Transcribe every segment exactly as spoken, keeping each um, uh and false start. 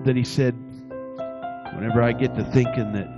that he said, whenever I get to thinking that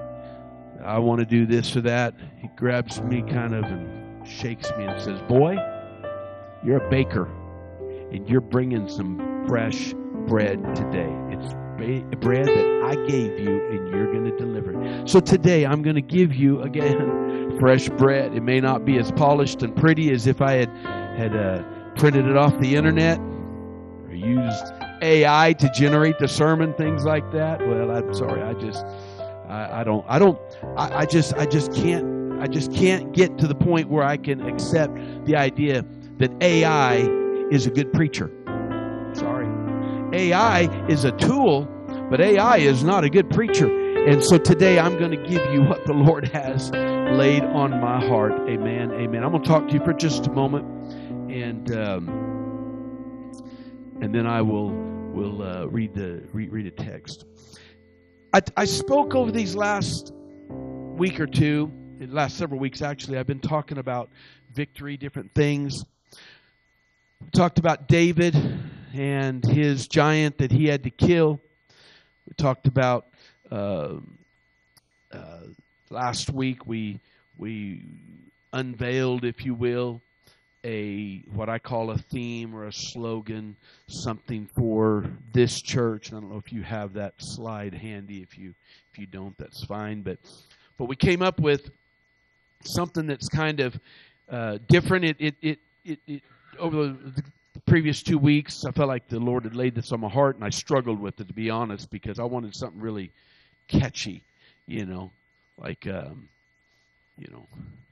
I want to do this or that, he grabs me kind of and shakes me and says, boy, you're a baker, and you're bringing some fresh bread today. It's ba- bread that I gave you, and you're going to deliver it. So today I'm going to give you, again, fresh bread. It may not be as polished and pretty as if I had, had uh, printed it off the internet or used A I to generate the sermon, things like that. Well, I'm sorry. I just, I, I don't, I don't, I, I just, I just can't, I just can't get to the point where I can accept the idea that A I is a good preacher. Sorry. A I is a tool, but A I is not a good preacher. And so today I'm going to give you what the Lord has laid on my heart. Amen. Amen. I'm going to talk to you for just a moment, and um, and then I will will uh, read the read, read a text. I, I spoke over these last week or two, the last several weeks actually. I've been talking about victory, different things. We talked about David and his giant that he had to kill. We talked about uh, uh, last week. We we unveiled, if you will, a what I call a theme or a slogan, something for this church. I don't know if you have that slide handy. If you if you don't, that's fine. But but we came up with something that's kind of uh, different. It it it it. it Over the previous two weeks, I felt like the Lord had laid this on my heart, and I struggled with it, to be honest, because I wanted something really catchy, you know, like, um, you know,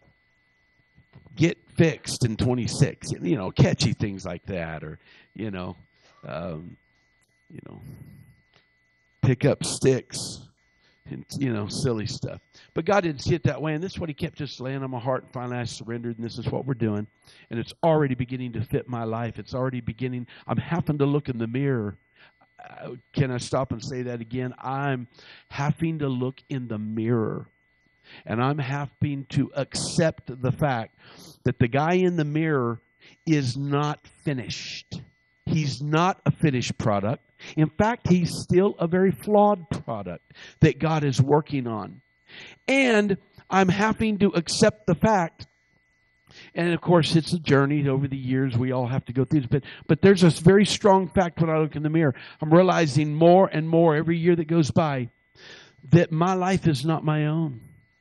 get fixed in twenty-six, you know, catchy things like that, or, you know, um, you know, pick up sticks, and, you know, silly stuff. But God didn't see it that way, and this is what he kept just laying on my heart, and finally I surrendered, and this is what we're doing. And it's already beginning to fit my life. It's already beginning. I'm having to look in the mirror. Uh, can I stop and say that again? I'm having to look in the mirror, and I'm having to accept the fact that the guy in the mirror is not finished. He's not a finished product. In fact, he's still a very flawed product that God is working on. And I'm having to accept the fact, and of course it's a journey over the years, we all have to go through this, but, but there's a very strong fact when I look in the mirror. I'm realizing more and more every year that goes by that my life is not my own.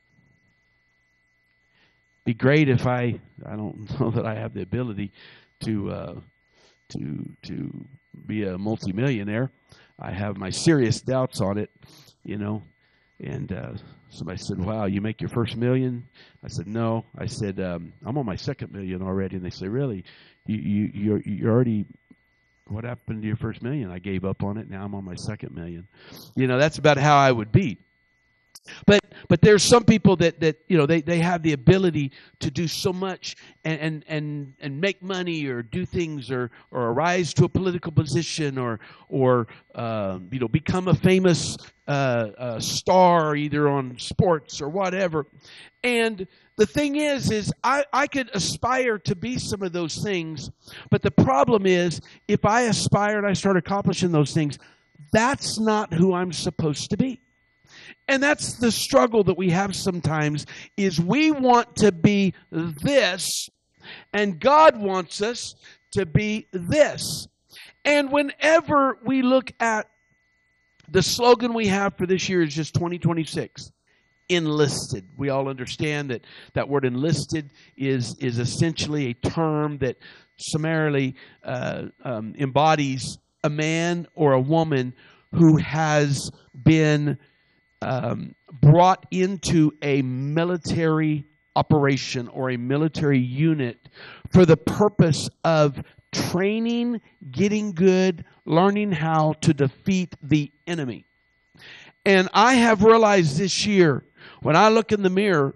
It'd be great if I, I don't know that I have the ability to, uh, to, to be a multimillionaire. I have my serious doubts on it, you know, and uh, somebody said, wow, you make your first million? I said, no. I said, um, I'm on my second million already. And they say, really? You, you, you're, you're already, what happened to your first million? I gave up on it. Now I'm on my second million. You know, that's about how I would be. But but there's some people that, that you know, they, they have the ability to do so much and, and, and, and make money or do things or, or rise to a political position or, or uh, you know, become a famous uh, uh, star either on sports or whatever. And the thing is, is I, I could aspire to be some of those things, but the problem is if I aspire and I start accomplishing those things, that's not who I'm supposed to be. And that's the struggle that we have sometimes, is we want to be this, and God wants us to be this. And whenever we look at the slogan we have for this year is just twenty twenty-six, enlisted. We all understand that that word enlisted is, is essentially a term that summarily uh, um, embodies a man or a woman who has been Um, brought into a military operation or a military unit for the purpose of training, getting good, learning how to defeat the enemy. And I have realized this year, when I look in the mirror,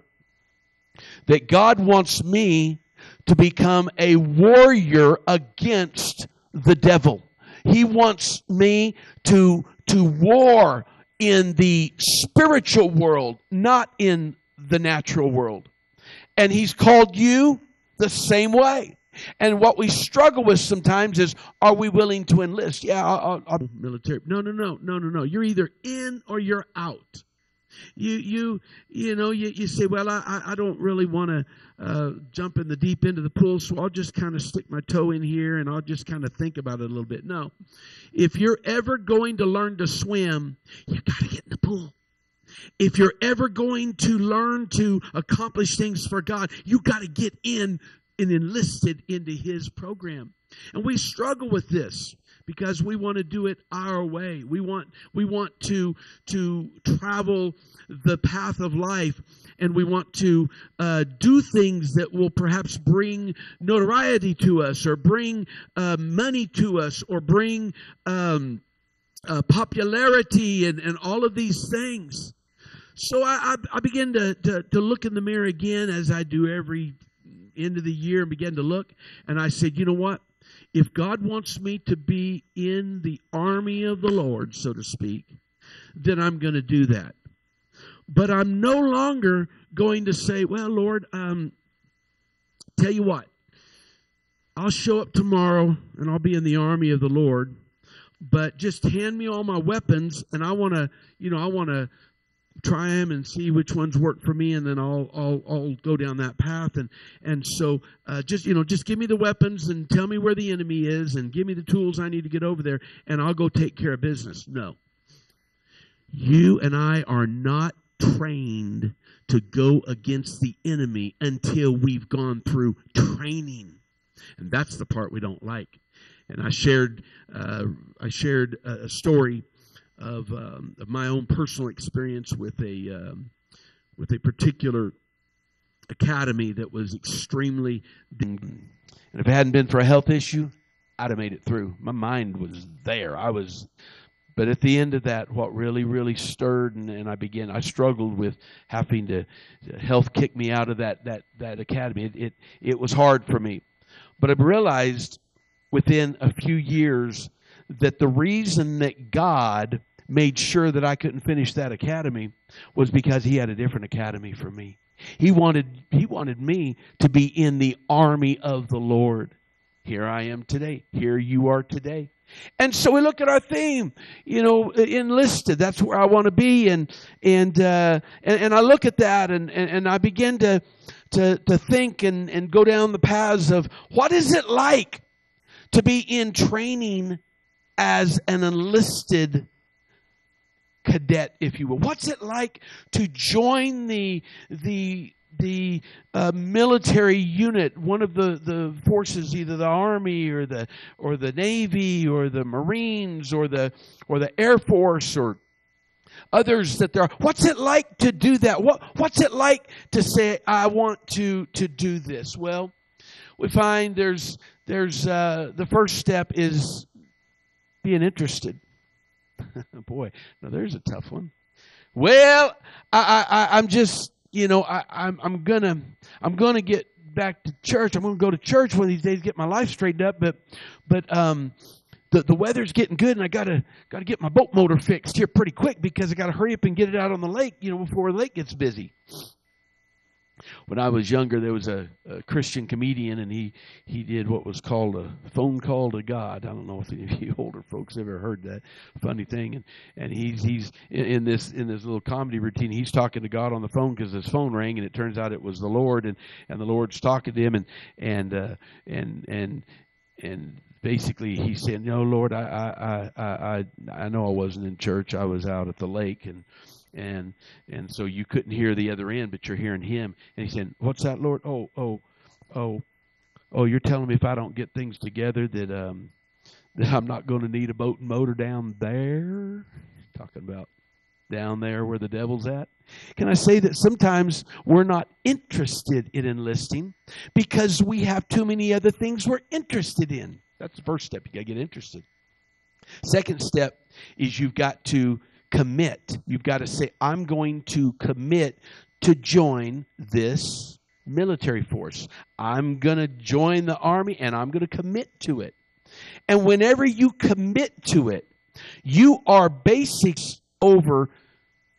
that God wants me to become a warrior against the devil. He wants me to, to war in the spiritual world, not in the natural world. And he's called you the same way. And what we struggle with sometimes is, are we willing to enlist? Yeah, I'll, I'll, I'll military. No, no, no, no, no, no. You're either in or you're out. You, you, you know, you, you say, well, I, I don't really want to uh, jump in the deep end of the pool, so I'll just kind of stick my toe in here and I'll just kind of think about it a little bit. No. If you're ever going to learn to swim, you got to get in the pool. If you're ever going to learn to accomplish things for God, you got to get in and enlisted into His program. And we struggle with this because we want to do it our way. We want we want to to travel the path of life, and we want to uh, do things that will perhaps bring notoriety to us, or bring uh, money to us, or bring um, uh, popularity, and, and all of these things. So I, I, I began to, to, to look in the mirror again, as I do every end of the year, and began to look. And I said, you know what? If God wants me to be in the army of the Lord, so to speak, then I'm going to do that. But I'm no longer going to say, well, Lord, um, tell you what, I'll show up tomorrow and I'll be in the army of the Lord, but just hand me all my weapons, and I want to, you know, I want to try them and see which ones work for me, and then I'll I'll I'll go down that path. And and so uh, just you know just give me the weapons and tell me where the enemy is and give me the tools I need to get over there, and I'll go take care of business. No, you and I are not trained to go against the enemy until we've gone through training, and that's the part we don't like. And I shared uh, I shared a story Of, um, of my own personal experience with a um, with a particular academy that was extremely. And if it hadn't been for a health issue, I'd have made it through. My mind was there. I was, but at the end of that, what really, really stirred, and, and I began. I struggled with having to health kick me out of that that that academy. It it, it was hard for me, but I realized within a few years that the reason that God made sure that I couldn't finish that academy was because He had a different academy for me. He wanted He wanted me to be in the army of the Lord. Here I am today. Here you are today. And so we look at our theme, you know, enlisted. That's where I want to be. And and uh, and, and I look at that, and, and, and I begin to to to think and, and go down the paths of what is it like to be in training as an enlisted cadet, if you will. What's it like to join the the the uh, military unit, one of the, the forces, either the Army or the or the Navy or the Marines or the or the Air Force or others that there are? What's it like to do that? What what's it like to say, I want to to do this? Well, we find there's there's uh, the first step is being interested. Boy, now there's a tough one. Well, I, I, I'm just, you know, I, I'm, I'm gonna, I'm gonna get back to church. I'm gonna go to church one of these days, get my life straightened up. But, but um, the the weather's getting good, and I gotta gotta get my boat motor fixed here pretty quick because I gotta hurry up and get it out on the lake, you know, before the lake gets busy. When I was younger, there was a, a Christian comedian, and he, he did what was called a phone call to God. I don't know if any of you older folks ever heard that funny thing. And, and he's he's in, in this in this little comedy routine. He's talking to God on the phone because his phone rang, and it turns out it was the Lord, and, and the Lord's talking to him, and and uh, and and and basically he said, "No, Lord, I I I I I know I wasn't in church. I was out at the lake, and." And and so you couldn't hear the other end, but you're hearing him. And he said, "What's that, Lord? Oh, oh, oh, oh! You're telling me if I don't get things together that um that I'm not going to need a boat and motor down there?" Talking about down there where the devil's at. Can I say that sometimes we're not interested in enlisting because we have too many other things we're interested in? That's the first step. You got to get interested. Second step is you've got to commit. You've got to say, I'm going to commit to join this military force. I'm going to join the Army, and I'm going to commit to it. And whenever you commit to it, you are basing over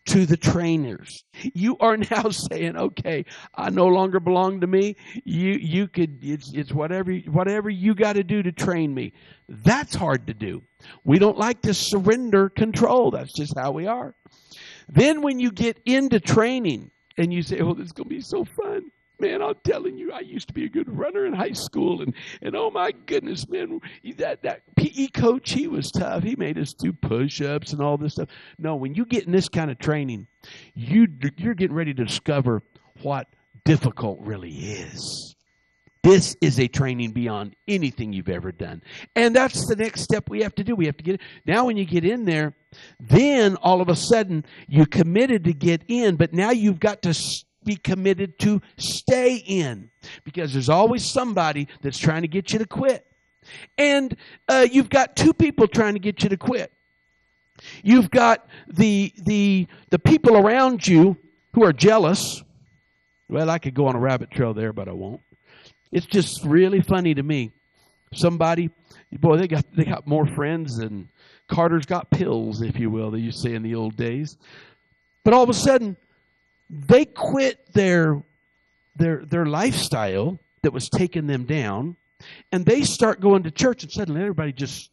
to the trainers. You are now saying, okay, I no longer belong to me. You you could it's it's whatever whatever you got to do to train me. That's hard to do. We don't like to surrender control. That's just how we are. Then when you get into training and you say, oh, this is going to be so fun. Man, I'm telling you, I used to be a good runner in high school, and, and oh my goodness, man, that, that P E coach, he was tough. He made us do push-ups and all this stuff. No, when you get in this kind of training, you, you're getting ready to discover what difficult really is. This is a training beyond anything you've ever done. And that's the next step we have to do. We have to get now when you get in there, then all of a sudden you committed to get in, but now you've got to be committed to stay in, because there's always somebody that's trying to get you to quit. And uh, you've got two people trying to get you to quit. You've got the the the people around you who are jealous. Well, I could go on a rabbit trail there, but I won't. It's just really funny to me. Somebody, boy, they got they got more friends than Carter's got pills, if you will, they used to say in the old days. But all of a sudden, they quit their their their lifestyle that was taking them down, and they start going to church, and suddenly everybody just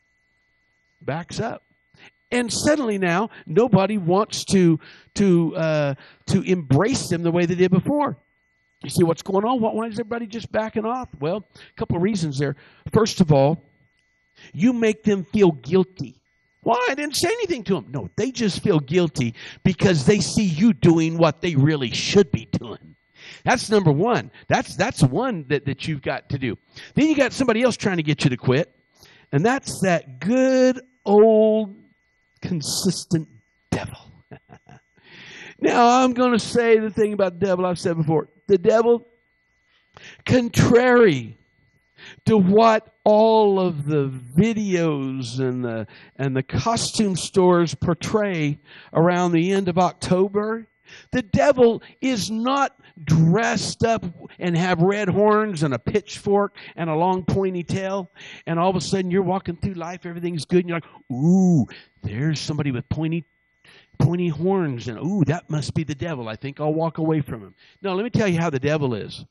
backs up. And suddenly now, nobody wants to to uh, to embrace them the way they did before. You see what's going on? Why is everybody just backing off? Well, a couple of reasons there. First of all, you make them feel guilty. Well, I didn't say anything to them. No, they just feel guilty because they see you doing what they really should be doing. That's number one. That's that's one that, that you've got to do. Then you got somebody else trying to get you to quit, and that's that good old consistent devil. Now, I'm going to say the thing about the devil I've said before. The devil, contrary to what all of the videos and the and the costume stores portray around the end of October, the devil is not dressed up and have red horns and a pitchfork and a long pointy tail, and all of a sudden you're walking through life, everything's good, and you're like, ooh, there's somebody with pointy pointy horns, and ooh, that must be the devil. I think I'll walk away from him. No, let me tell you how the devil is.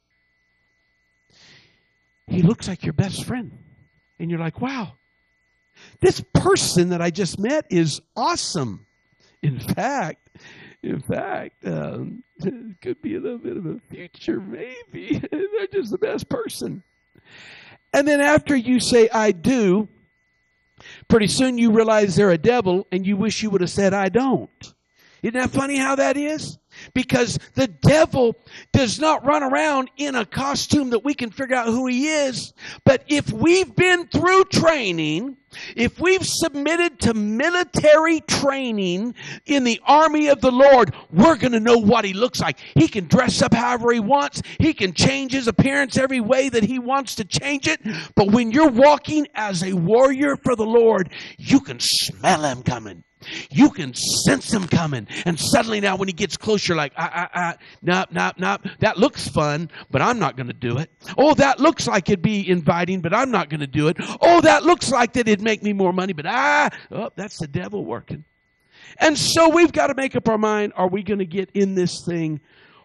He looks like your best friend. And you're like, wow, this person that I just met is awesome. In fact, in fact, um, it could be a little bit of a future, maybe. They're just the best person. And then after you say, I do, pretty soon you realize they're a devil and you wish you would have said, I don't. Isn't that funny how that is? Because the devil does not run around in a costume that we can figure out who he is. But if we've been through training, if we've submitted to military training in the army of the Lord, we're going to know what he looks like. He can dress up however he wants. He can change his appearance every way that he wants to change it. But when you're walking as a warrior for the Lord, you can smell him coming. You can sense him coming. And suddenly now when he gets close, you're like, ah, ah, ah, nope, nope, nope. That looks fun, but I'm not going to do it. Oh, that looks like it'd be inviting, but I'm not going to do it. Oh, that looks like that it'd make me more money, but ah, oh, that's the devil working. And so we've got to make up our mind, are we going to get in this thing?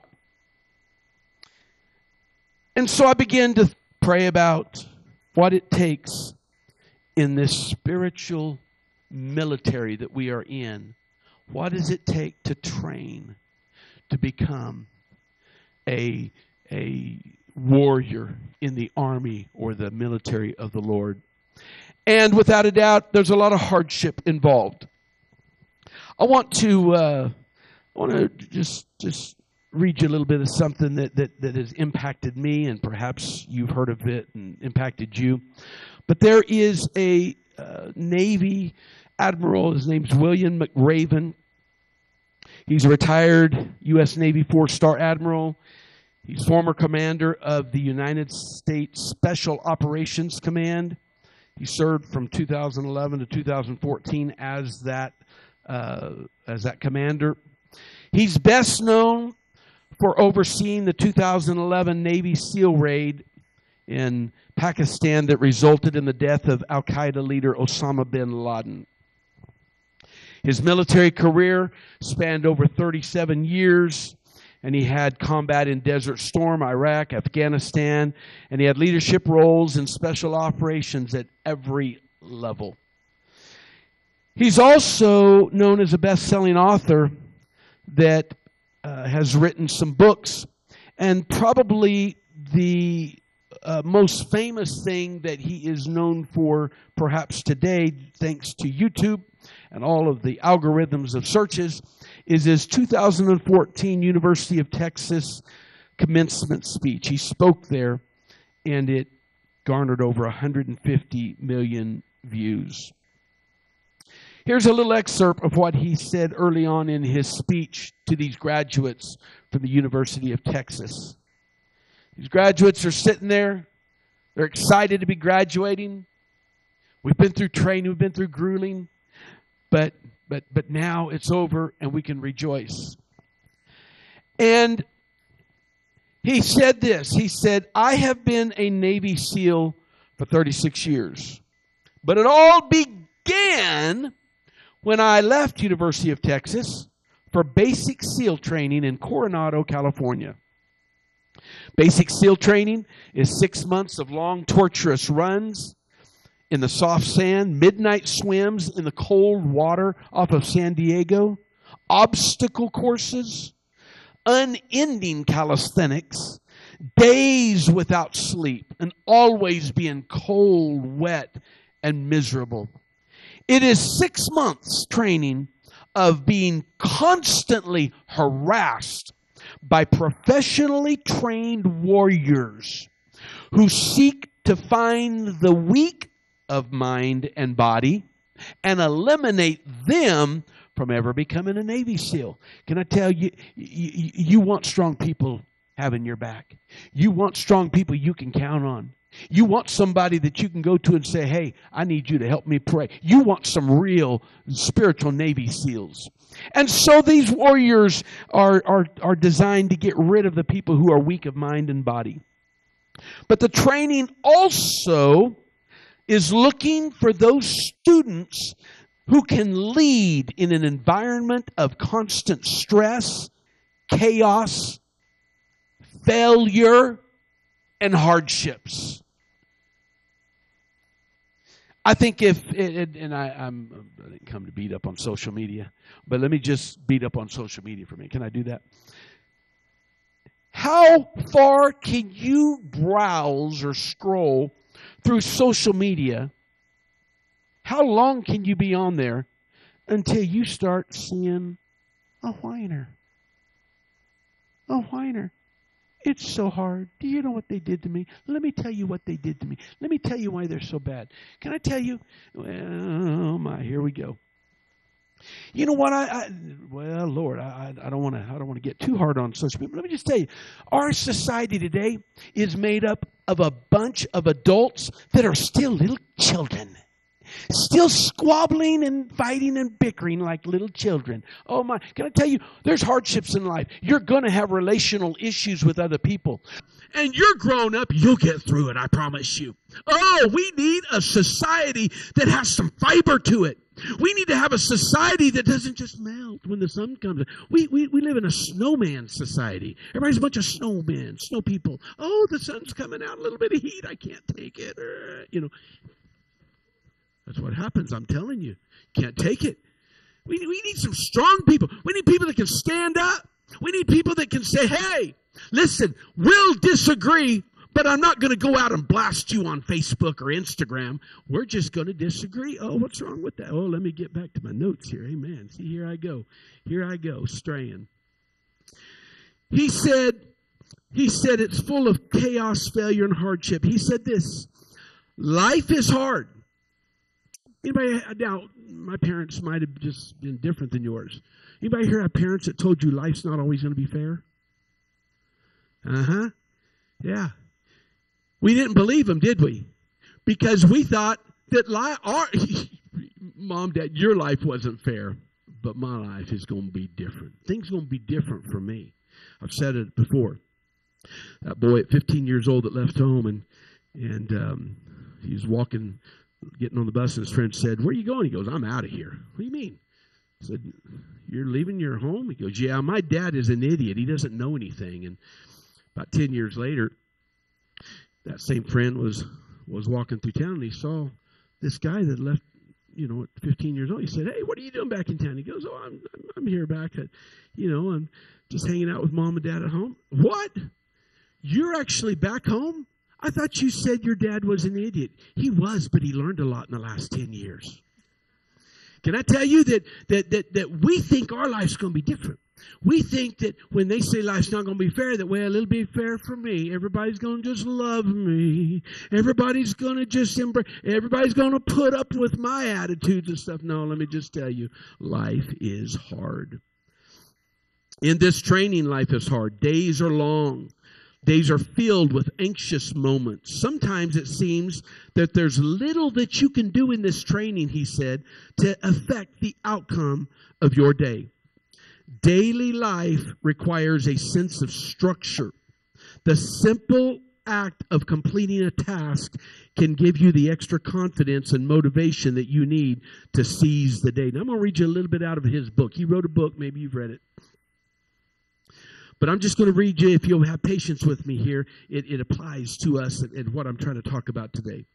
And so I began to pray about what it takes in this spiritual military that we are in. What does it take to train to become a, a warrior in the army or the military of the Lord? And without a doubt, there's a lot of hardship involved. I want to uh, I want to just just read you a little bit of something that, that, that has impacted me, and perhaps you've heard of it and impacted you. But there is a uh, Navy Admiral, his name's William McRaven. He's a retired U S Navy four-star admiral. He's former commander of the United States Special Operations Command. He served from two thousand eleven to two thousand fourteen as that uh, as that commander. He's best known for overseeing the two thousand eleven Navy SEAL raid in Pakistan that resulted in the death of Al-Qaeda leader Osama bin Laden. His military career spanned over thirty-seven years, and he had combat in Desert Storm, Iraq, Afghanistan, and he had leadership roles in special operations at every level. He's also known as a best-selling author that uh, has written some books, and probably the uh, most famous thing that he is known for perhaps today, thanks to YouTube and all of the algorithms of searches, is his two thousand fourteen University of Texas commencement speech. He spoke there, and it garnered over one hundred fifty million views. Here's a little excerpt of what he said early on in his speech to these graduates from the University of Texas. These graduates are sitting there. They're excited to be graduating. We've been through training. We've been through grueling. But, but, but now it's over and we can rejoice. And he said this. He said, I have been a Navy SEAL for thirty-six years. But it all began when I left University of Texas for basic SEAL training in Coronado, California. Basic SEAL training is six months of long, torturous runs in the soft sand, midnight swims in the cold water off of San Diego, obstacle courses, unending calisthenics, days without sleep, and always being cold, wet, and miserable. It is six months training of being constantly harassed by professionally trained warriors who seek to find the weak of mind and body and eliminate them from ever becoming a Navy SEAL. Can I tell you, you, you want strong people having your back. You want strong people you can count on. You want somebody that you can go to and say, hey, I need you to help me pray. You want some real spiritual Navy SEALs. And so these warriors are, are, are designed to get rid of the people who are weak of mind and body. But the training also is looking for those students who can lead in an environment of constant stress, chaos, failure, and hardships. I think if, and I, I'm, I didn't come to beat up on social media, but let me just beat up on social media for me. Can I do that? How far can you browse or scroll through social media? How long can you be on there until you start seeing a whiner? A whiner. It's so hard. Do you know what they did to me? Let me tell you what they did to me. Let me tell you why they're so bad. Can I tell you? Well, my, here we go. You know what? I, I well, Lord, I, I don't want to. I don't want to get too hard on social people. Let me just tell you, our society today is made up of a bunch of adults that are still little children. Still squabbling and fighting and bickering like little children. Oh my, can I tell you, there's hardships in life. You're going to have relational issues with other people. And you're grown up, you'll get through it, I promise you. Oh, we need a society that has some fiber to it. We need to have a society that doesn't just melt when the sun comes. We, we, we live in a snowman society. Everybody's a bunch of snowmen, snow people. Oh, the sun's coming out, a little bit of heat, I can't take it. Uh, you know. That's what happens, I'm telling you. Can't take it. We, we need some strong people. We need people that can stand up. We need people that can say, hey, listen, we'll disagree, but I'm not going to go out and blast you on Facebook or Instagram. We're just going to disagree. Oh, what's wrong with that? Oh, let me get back to my notes here. Amen. See, here I go. Here I go, straying. He said, he said it's full of chaos, failure, and hardship. He said this, life is hard. Anybody, now, my parents might have just been different than yours. Anybody here have parents that told you life's not always going to be fair? Uh-huh. Yeah. We didn't believe them, did we? Because we thought that life, our, Mom, Dad, your life wasn't fair, but my life is going to be different. Things are going to be different for me. I've said it before. That boy at fifteen years old that left home, and, and um, he was walking, getting on the bus, and his friend said, where are you going? He goes, I'm out of here. What do you mean? I said, you're leaving your home? He goes, yeah, my dad is an idiot. He doesn't know anything. And about ten years later, that same friend was was walking through town, and he saw this guy that left, you know, at fifteen years old. He said, hey, what are you doing back in town? He goes, oh, I'm I'm here back at, you know, I'm just hanging out with mom and dad at home. What? You're actually back home? I thought you said your dad was an idiot. He was, but he learned a lot in the last ten years. Can I tell you that that that, that we think our life's going to be different? We think that when they say life's not going to be fair, that, well, it'll be fair for me. Everybody's going to just love me. Everybody's going to just embrace. Everybody's going to put up with my attitudes and stuff. No, let me just tell you, life is hard. In this training, life is hard. Days are long. Days are filled with anxious moments. Sometimes it seems that there's little that you can do in this training, he said, to affect the outcome of your day. Daily life requires a sense of structure. The simple act of completing a task can give you the extra confidence and motivation that you need to seize the day. Now, I'm going to read you a little bit out of his book. He wrote a book. Maybe you've read it. But I'm just going to read you, if you'll have patience with me here, it, it applies to us and, and what I'm trying to talk about today.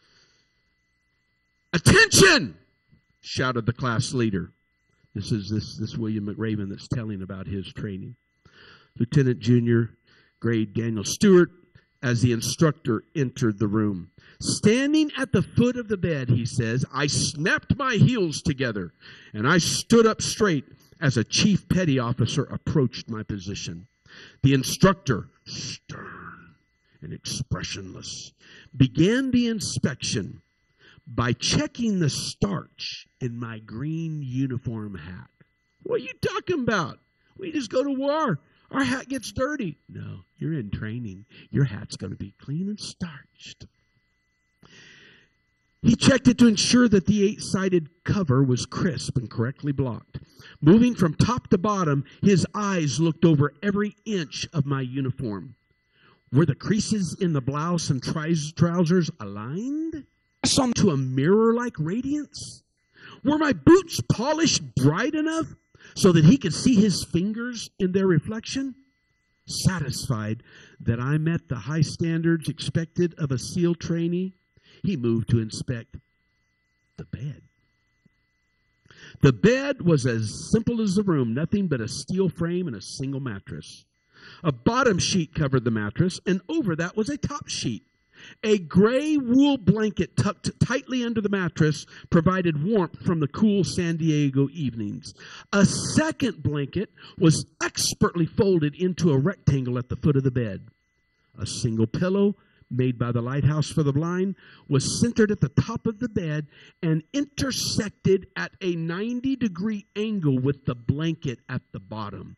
Attention! Shouted the class leader. This is this, this William McRaven that's telling about his training. Lieutenant Junior Grade Daniel Stewart, as the instructor entered the room. Standing at the foot of the bed, he says, I snapped my heels together and I stood up straight as a chief petty officer approached my position. The instructor, stern and expressionless, began the inspection by checking the starch in my green uniform hat. What are you talking about? We just go to war. Our hat gets dirty. No, you're in training. Your hat's going to be clean and starched. He checked it to ensure that the eight-sided cover was crisp and correctly blocked. Moving from top to bottom, his eyes looked over every inch of my uniform. Were the creases in the blouse and trousers aligned? To a mirror-like radiance? Were my boots polished bright enough so that he could see his fingers in their reflection? Satisfied that I met the high standards expected of a SEAL trainee, he moved to inspect the bed. The bed was as simple as the room, nothing but a steel frame and a single mattress. A bottom sheet covered the mattress, and over that was a top sheet. A gray wool blanket tucked tightly under the mattress provided warmth from the cool San Diego evenings. A second blanket was expertly folded into a rectangle at the foot of the bed. A single pillow, made by the Lighthouse for the Blind, was centered at the top of the bed and intersected at a ninety degree angle with the blanket at the bottom.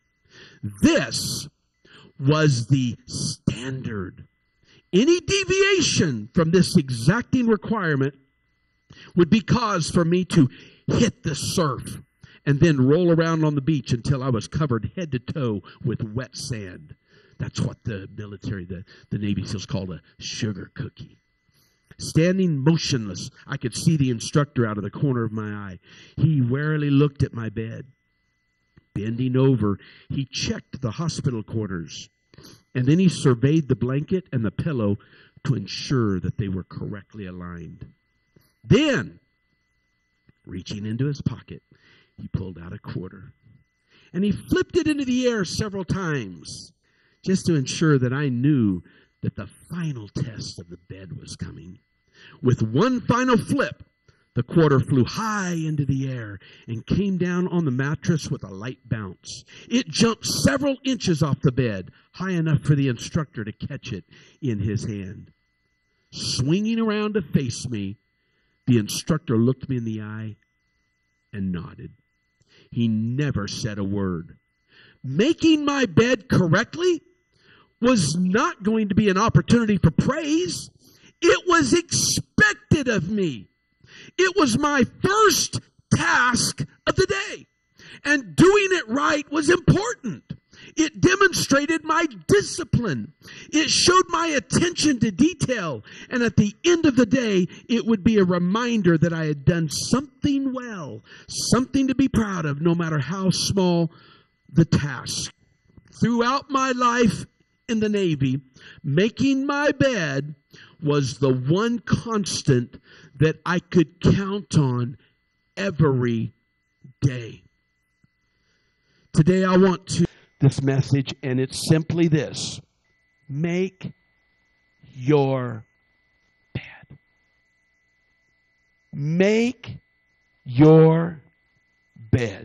This was the standard. Any deviation from this exacting requirement would be cause for me to hit the surf and then roll around on the beach until I was covered head to toe with wet sand. That's what the military, the, the Navy SEALs called a sugar cookie. Standing motionless, I could see the instructor out of the corner of my eye. He warily looked at my bed. Bending over, he checked the hospital quarters. And then he surveyed the blanket and the pillow to ensure that they were correctly aligned. Then, reaching into his pocket, he pulled out a quarter. And he flipped it into the air several times, just to ensure that I knew that the final test of the bed was coming. With one final flip, the quarter flew high into the air and came down on the mattress with a light bounce. It jumped several inches off the bed, high enough for the instructor to catch it in his hand. Swinging around to face me, the instructor looked me in the eye and nodded. He never said a word. Making my bed correctly was not going to be an opportunity for praise. It was expected of me. It was my first task of the day. And doing it right was important. It demonstrated demonstrated my discipline. It showed my attention to detail. And at the end of the day, it would be a reminder that I had done something well, something to be proud of, no matter how small the task. Throughout my life in the Navy, making my bed was the one constant that I could count on every day. Today I want to this message, and it's simply this: make your bed. Make your bed.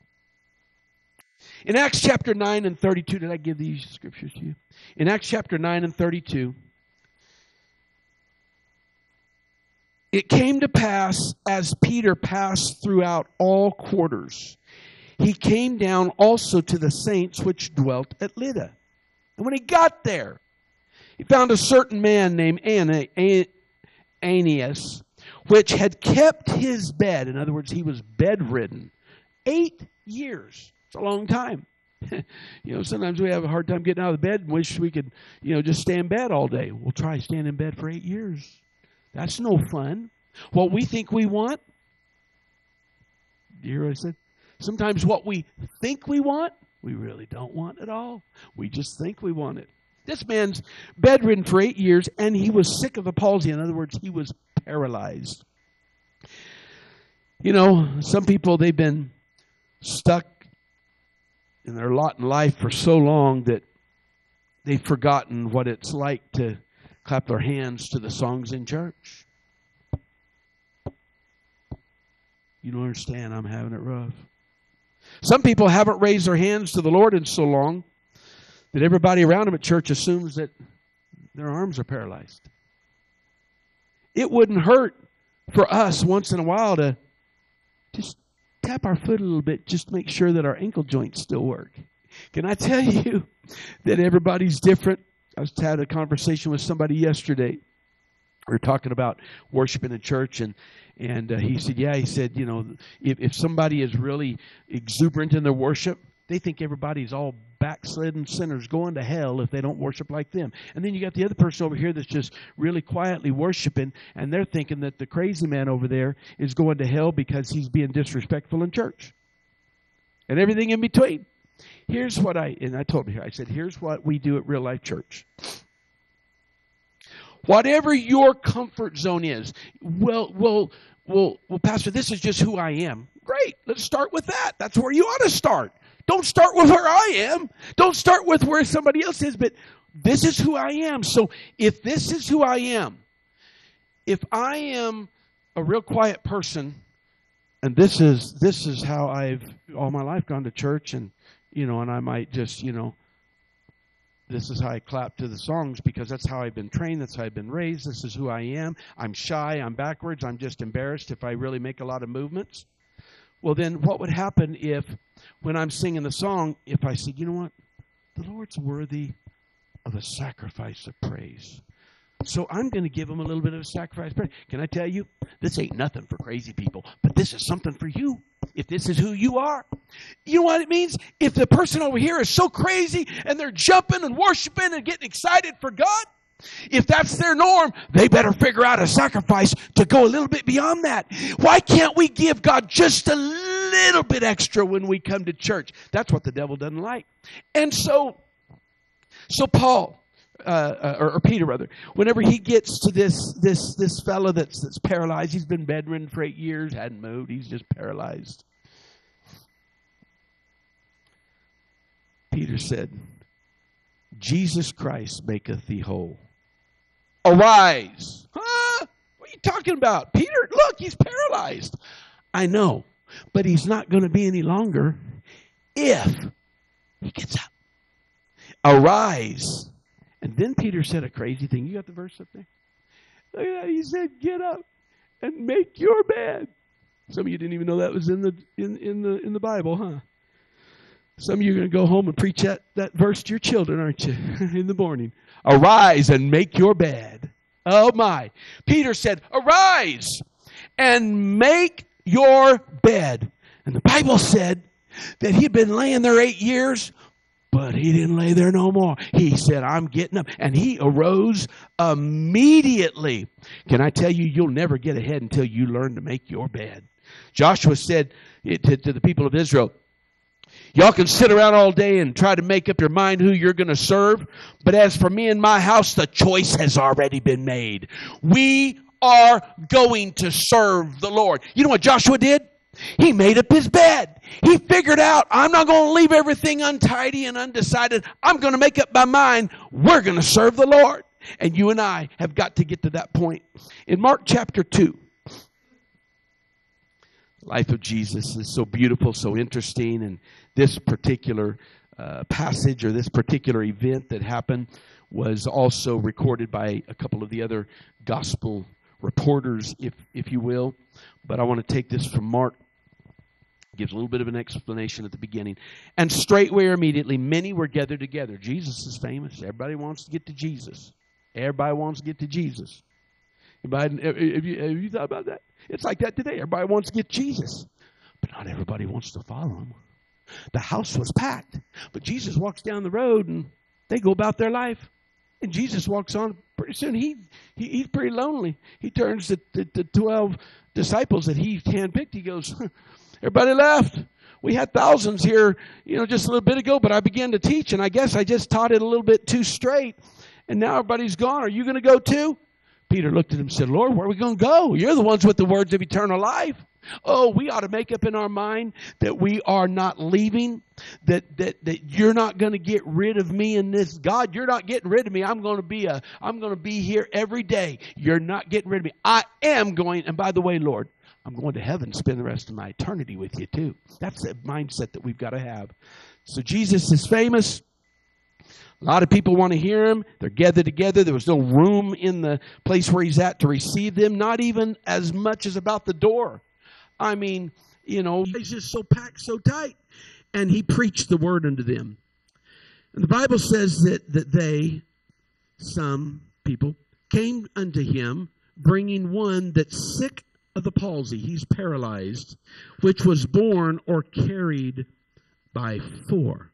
In Acts chapter nine and thirty-two, did I give these scriptures to you? In Acts chapter nine and thirty-two, it came to pass as Peter passed throughout all quarters, he came down also to the saints which dwelt at Lydda. And when he got there, he found a certain man named Aeneas, which had kept his bed. In other words, he was bedridden eight years. It's a long time. You know, sometimes we have a hard time getting out of the bed and wish we could, you know, just stay in bed all day. We'll try staying in bed for eight years. That's no fun. What we think we want, you hear what I said? Sometimes what we think we want, we really don't want at all. We just think we want it. This man's bedridden for eight years, and he was sick of the palsy. In other words, he was paralyzed. You know, some people, they've been stuck in their lot in life for so long that they've forgotten what it's like to clap their hands to the songs in church. You don't understand, I'm having it rough. Some people haven't raised their hands to the Lord in so long that everybody around them at church assumes that their arms are paralyzed. It wouldn't hurt for us once in a while to just tap our foot a little bit just to make sure that our ankle joints still work. Can I tell you that everybody's different? I was had a conversation with somebody yesterday. We were talking about worshiping in church, and and uh, he said, yeah, he said, you know, if, if somebody is really exuberant in their worship, they think everybody's all backslidden sinners going to hell if they don't worship like them. And then you got the other person over here that's just really quietly worshiping, and they're thinking that the crazy man over there is going to hell because he's being disrespectful in church. And everything in between. Here's what I, and I told him, I said, here's what we do at Real Life Church. Whatever your comfort zone is, well, well, well, well, Pastor, this is just who I am. Great, let's start with that. That's where you ought to start. Don't start with where I am. Don't start with where somebody else is, but this is who I am. So if this is who I am, if I am a real quiet person, and this is this is how I've all my life gone to church, and you know, and I might just, you know, this is how I clap to the songs because that's how I've been trained. That's how I've been raised. This is who I am. I'm shy. I'm backwards. I'm just embarrassed if I really make a lot of movements. Well, then what would happen if, when I'm singing the song, if I said, you know what? The Lord's worthy of a sacrifice of praise. So I'm going to give him a little bit of a sacrifice of praise. Can I tell you, this ain't nothing for crazy people, but this is something for you. If this is who you are, you know what it means? If the person over here is so crazy and they're jumping and worshiping and getting excited for God, if that's their norm, they better figure out a sacrifice to go a little bit beyond that. Why can't we give God just a little bit extra when we come to church? That's what the devil doesn't like. And so, so Paul, uh, or, or Peter rather, whenever he gets to this this this fellow that's that's paralyzed, he's been bedridden for eight years, hadn't moved, he's just paralyzed. Peter said, Jesus Christ maketh thee whole. Arise. Huh? What are you talking about? Peter, look, he's paralyzed. I know, but he's not going to be any longer if he gets up. Arise. And then Peter said a crazy thing. You got the verse up there? Look at that. He said, get up and make your bed. Some of you didn't even know that was in the in, in the in the Bible, huh? Some of you are going to go home and preach that, that verse to your children, aren't you, in the morning? Arise and make your bed. Oh, my. Peter said, arise and make your bed. And the Bible said that he had been laying there eight years, But he didn't lay there no more. He said, I'm getting up. And he arose immediately. Can I tell you, you'll never get ahead until you learn to make your bed. Joshua said to, to the people of Israel, y'all can sit around all day and try to make up your mind who you're going to serve. But as for me and my house, the choice has already been made. We are going to serve the Lord. You know what Joshua did? He made up his bed. He figured out, I'm not going to leave everything untidy and undecided. I'm going to make up my mind. We're going to serve the Lord. And you and I have got to get to that point. In Mark chapter two, the life of Jesus is so beautiful, so interesting. And this particular uh, passage or this particular event that happened was also recorded by a couple of the other gospel reporters, if if you will. But I want to take this from Mark. Gives a little bit of an explanation at the beginning. And straightway or immediately, many were gathered together. Jesus is famous. Everybody wants to get to Jesus. Everybody wants to get to Jesus. Everybody, have, you, have you thought about that? It's like that today. Everybody wants to get Jesus. But not everybody wants to follow him. The house was packed. But Jesus walks down the road and they go about their life. And Jesus walks on. Pretty soon he, he he's pretty lonely. He turns to the, the twelve disciples that he handpicked. He goes, everybody left. We had thousands here, you know, just a little bit ago, but I began to teach, and I guess I just taught it a little bit too straight, and now everybody's gone. Are you going to go too? Peter looked at him and said, Lord, where are we going to go? You're the ones with the words of eternal life. Oh, we ought to make up in our mind that we are not leaving, that that that you're not going to get rid of me in this. God, you're not getting rid of me. I'm going to be a I'm going to be here every day. You're not getting rid of me. I am going, and by the way, Lord, I'm going to heaven, spend the rest of my eternity with you too. That's the mindset that we've got to have. So Jesus is famous. A lot of people want to hear him. They're gathered together. There was no room in the place where he's at to receive them, not even as much as about the door. I mean, you know, he's just so packed, so tight. And he preached the word unto them. And the Bible says that, that they, some people, came unto him, bringing one that's sick of the palsy. He's paralyzed, which was borne or carried by four.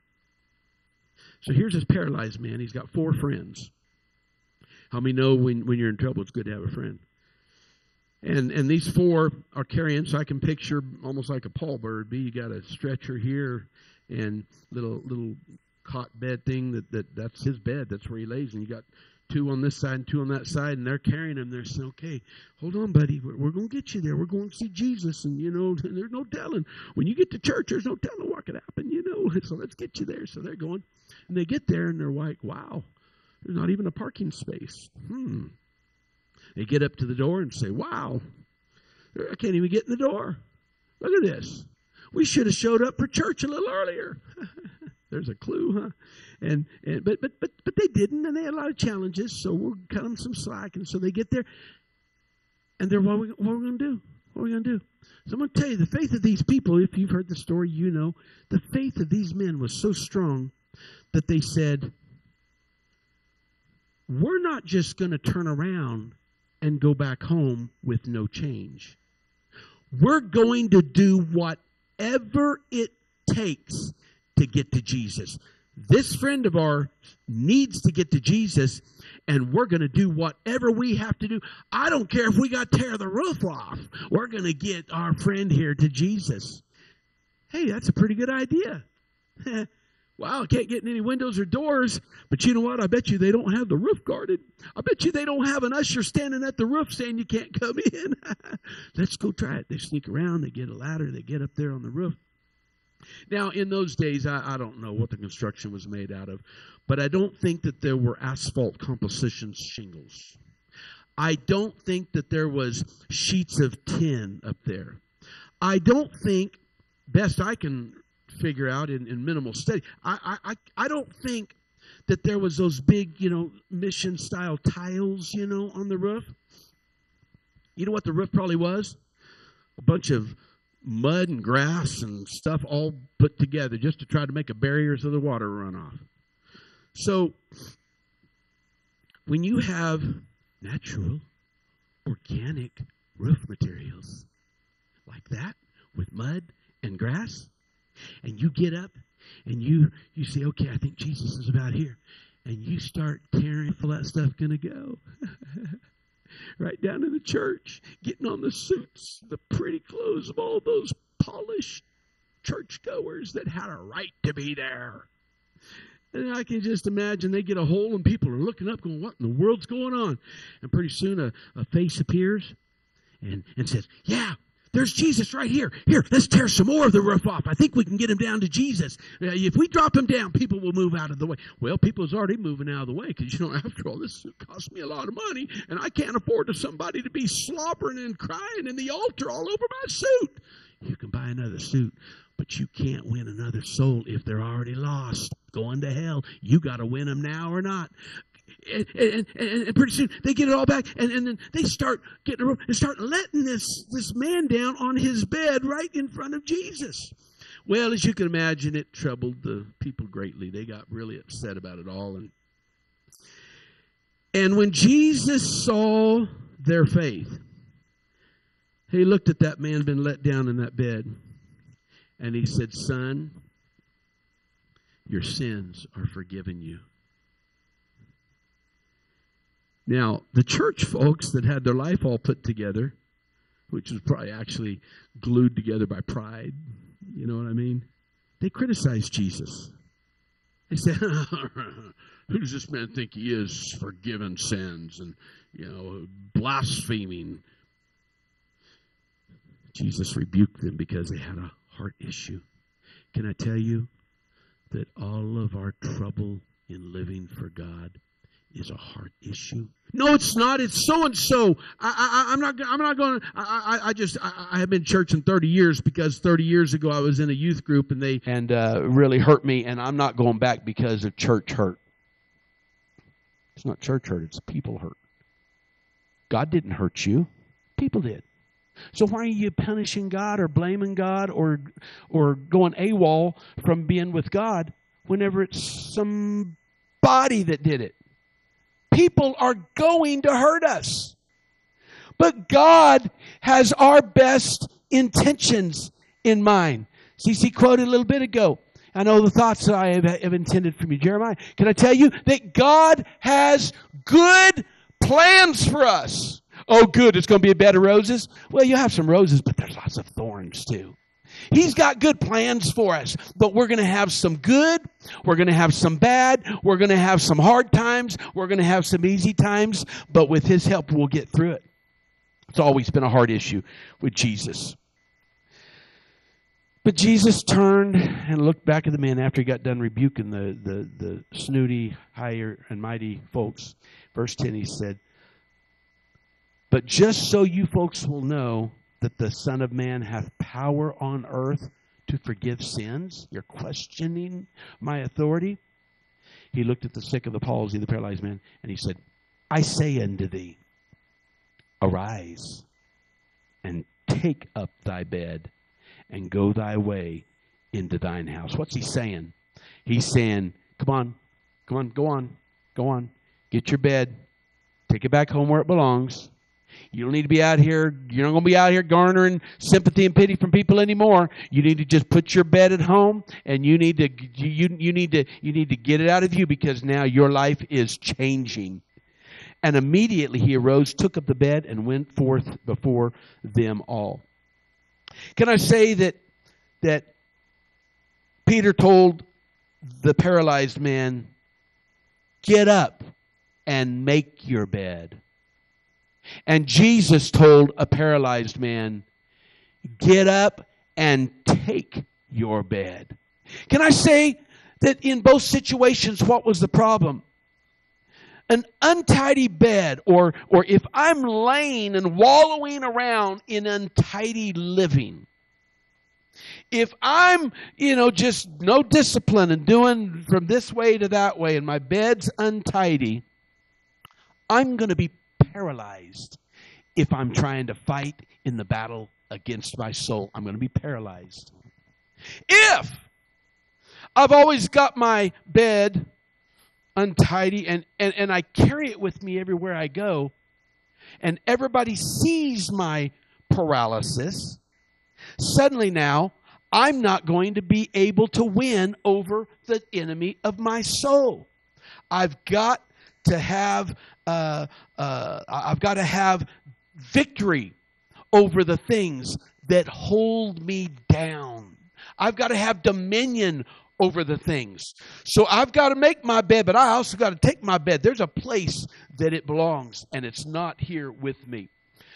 So here's this paralyzed man. He's got four friends. How many know when, when you're in trouble, it's good to have a friend? And and these four are carrying, so I can picture almost like a Paul bird. Be you got a stretcher here and little little cot bed thing that, that that's his bed. That's where he lays. And you got two on this side and two on that side, and they're carrying him. They're saying, okay, hold on, buddy. We're, we're going to get you there. We're going to see Jesus. And, you know, there's no telling. When you get to church, there's no telling what could happen, you know. So let's get you there. So they're going. And they get there, and they're like, wow, there's not even a parking space. Hmm. They get up to the door and say, wow, I can't even get in the door. Look at this. We should have showed up for church a little earlier. There's a clue, huh? And, and but but but but they didn't, and they had a lot of challenges, so we'll cut them some slack. And so they get there, and they're, what are we, what are we going to do? What are we going to do? So I'm going to tell you, the faith of these people, if you've heard the story, you know, the faith of these men was so strong that they said, we're not just going to turn around and go back home with no change. We're going to do whatever it takes to get to Jesus. This friend of ours needs to get to Jesus, and we're going to do whatever we have to do. I don't care if we got to tear the roof off. We're going to get our friend here to Jesus. Hey, that's a pretty good idea. Wow, I can't get in any windows or doors, but you know what? I bet you they don't have the roof guarded. I bet you they don't have an usher standing at the roof saying you can't come in. Let's go try it. They sneak around, they get a ladder, they get up there on the roof. Now, in those days, I, I don't know what the construction was made out of, but I don't think that there were asphalt composition shingles. I don't think that there was sheets of tin up there. I don't think, best I can figure out in, in minimal study, I, I I don't think that there was those big, you know, mission style tiles, you know, on the roof. You know what the roof probably was? A bunch of mud and grass and stuff all put together just to try to make a barrier so the water run off. So when you have natural, organic roof materials like that with mud and grass, and you get up and you you say, okay, I think Jesus is about here. And you start caring for that stuff going to go. Right down to the church, getting on the suits, the pretty clothes of all those polished churchgoers that had a right to be there. And I can just imagine they get a hole and people are looking up going, what in the world's going on? And pretty soon a, a face appears and, and says, yeah, there's Jesus right here. Here, let's tear some more of the roof off. I think we can get him down to Jesus. Uh, if we drop him down, people will move out of the way. Well, people is already moving out of the way because, you know, after all, this costs me a lot of money, and I can't afford to somebody to be slobbering and crying in the altar all over my suit. You can buy another suit, but you can't win another soul if they're already lost, going to hell. You got to win them now or not. And, and, and, and pretty soon they get it all back, and, and then they start getting and start letting this this man down on his bed right in front of Jesus. Well, as you can imagine, it troubled the people greatly. They got really upset about it all, and and when Jesus saw their faith, he looked at that man been let down in that bed, and he said, "Son, your sins are forgiven you." Now, the church folks that had their life all put together, which was probably actually glued together by pride, you know what I mean? They criticized Jesus. They said, who does this man think he is, forgiving sins and, you know, blaspheming? Jesus rebuked them because they had a heart issue. Can I tell you that all of our trouble in living for God is a heart issue? No, it's not. It's so and so. I, I, I'm not. I'm not going. I, I, I just. I, I have been churching thirty years because thirty years ago I was in a youth group and they and uh, really hurt me, and I'm not going back because of church hurt. It's not church hurt. It's people hurt. God didn't hurt you. People did. So why are you punishing God or blaming God or or going AWOL from being with God whenever it's somebody that did it? People are going to hurt us. But God has our best intentions in mind. C C quoted a little bit ago, I know the thoughts that I have, have intended from you, Jeremiah. Can I tell you that God has good plans for us? Oh, good, it's going to be a bed of roses. Well, you have some roses, but there's lots of thorns too. He's got good plans for us, but we're going to have some good, we're going to have some bad, we're going to have some hard times, we're going to have some easy times, but with His help, we'll get through it. It's always been a hard issue with Jesus. But Jesus turned and looked back at the man after he got done rebuking the, the, the snooty, higher and mighty folks. Verse ten, he said, "But just so you folks will know that the Son of Man hath power on earth to forgive sins." You're questioning my authority? He looked at the sick of the palsy, the paralyzed man, and he said, "I say unto thee, arise, and take up thy bed, and go thy way into thine house." What's he saying? He's saying, come on, come on, go on, go on. Get your bed. Take it back home where it belongs. You don't need to be out here. You're not going to be out here garnering sympathy and pity from people anymore. You need to just put your bed at home, and you need to you you need to you need to get it out of you, because now your life is changing. And immediately he arose, took up the bed, and went forth before them all. Can I say that that Peter told the paralyzed man, "Get up and make your bed." And Jesus told a paralyzed man, "Get up and take your bed." Can I say that in both situations, what was the problem? An untidy bed, or, or if I'm laying and wallowing around in untidy living, if I'm, you know, just no discipline and doing from this way to that way and my bed's untidy, I'm going to be paralyzed. If I'm trying to fight in the battle against my soul, I'm going to be paralyzed. If I've always got my bed untidy and, and, and I carry it with me everywhere I go, and everybody sees my paralysis, suddenly now I'm not going to be able to win over the enemy of my soul. I've got to have uh, uh, I've got to have victory over the things that hold me down. I've got to have dominion over the things. So I've got to make my bed, but I also got to take my bed. There's a place that it belongs, and it's not here with me.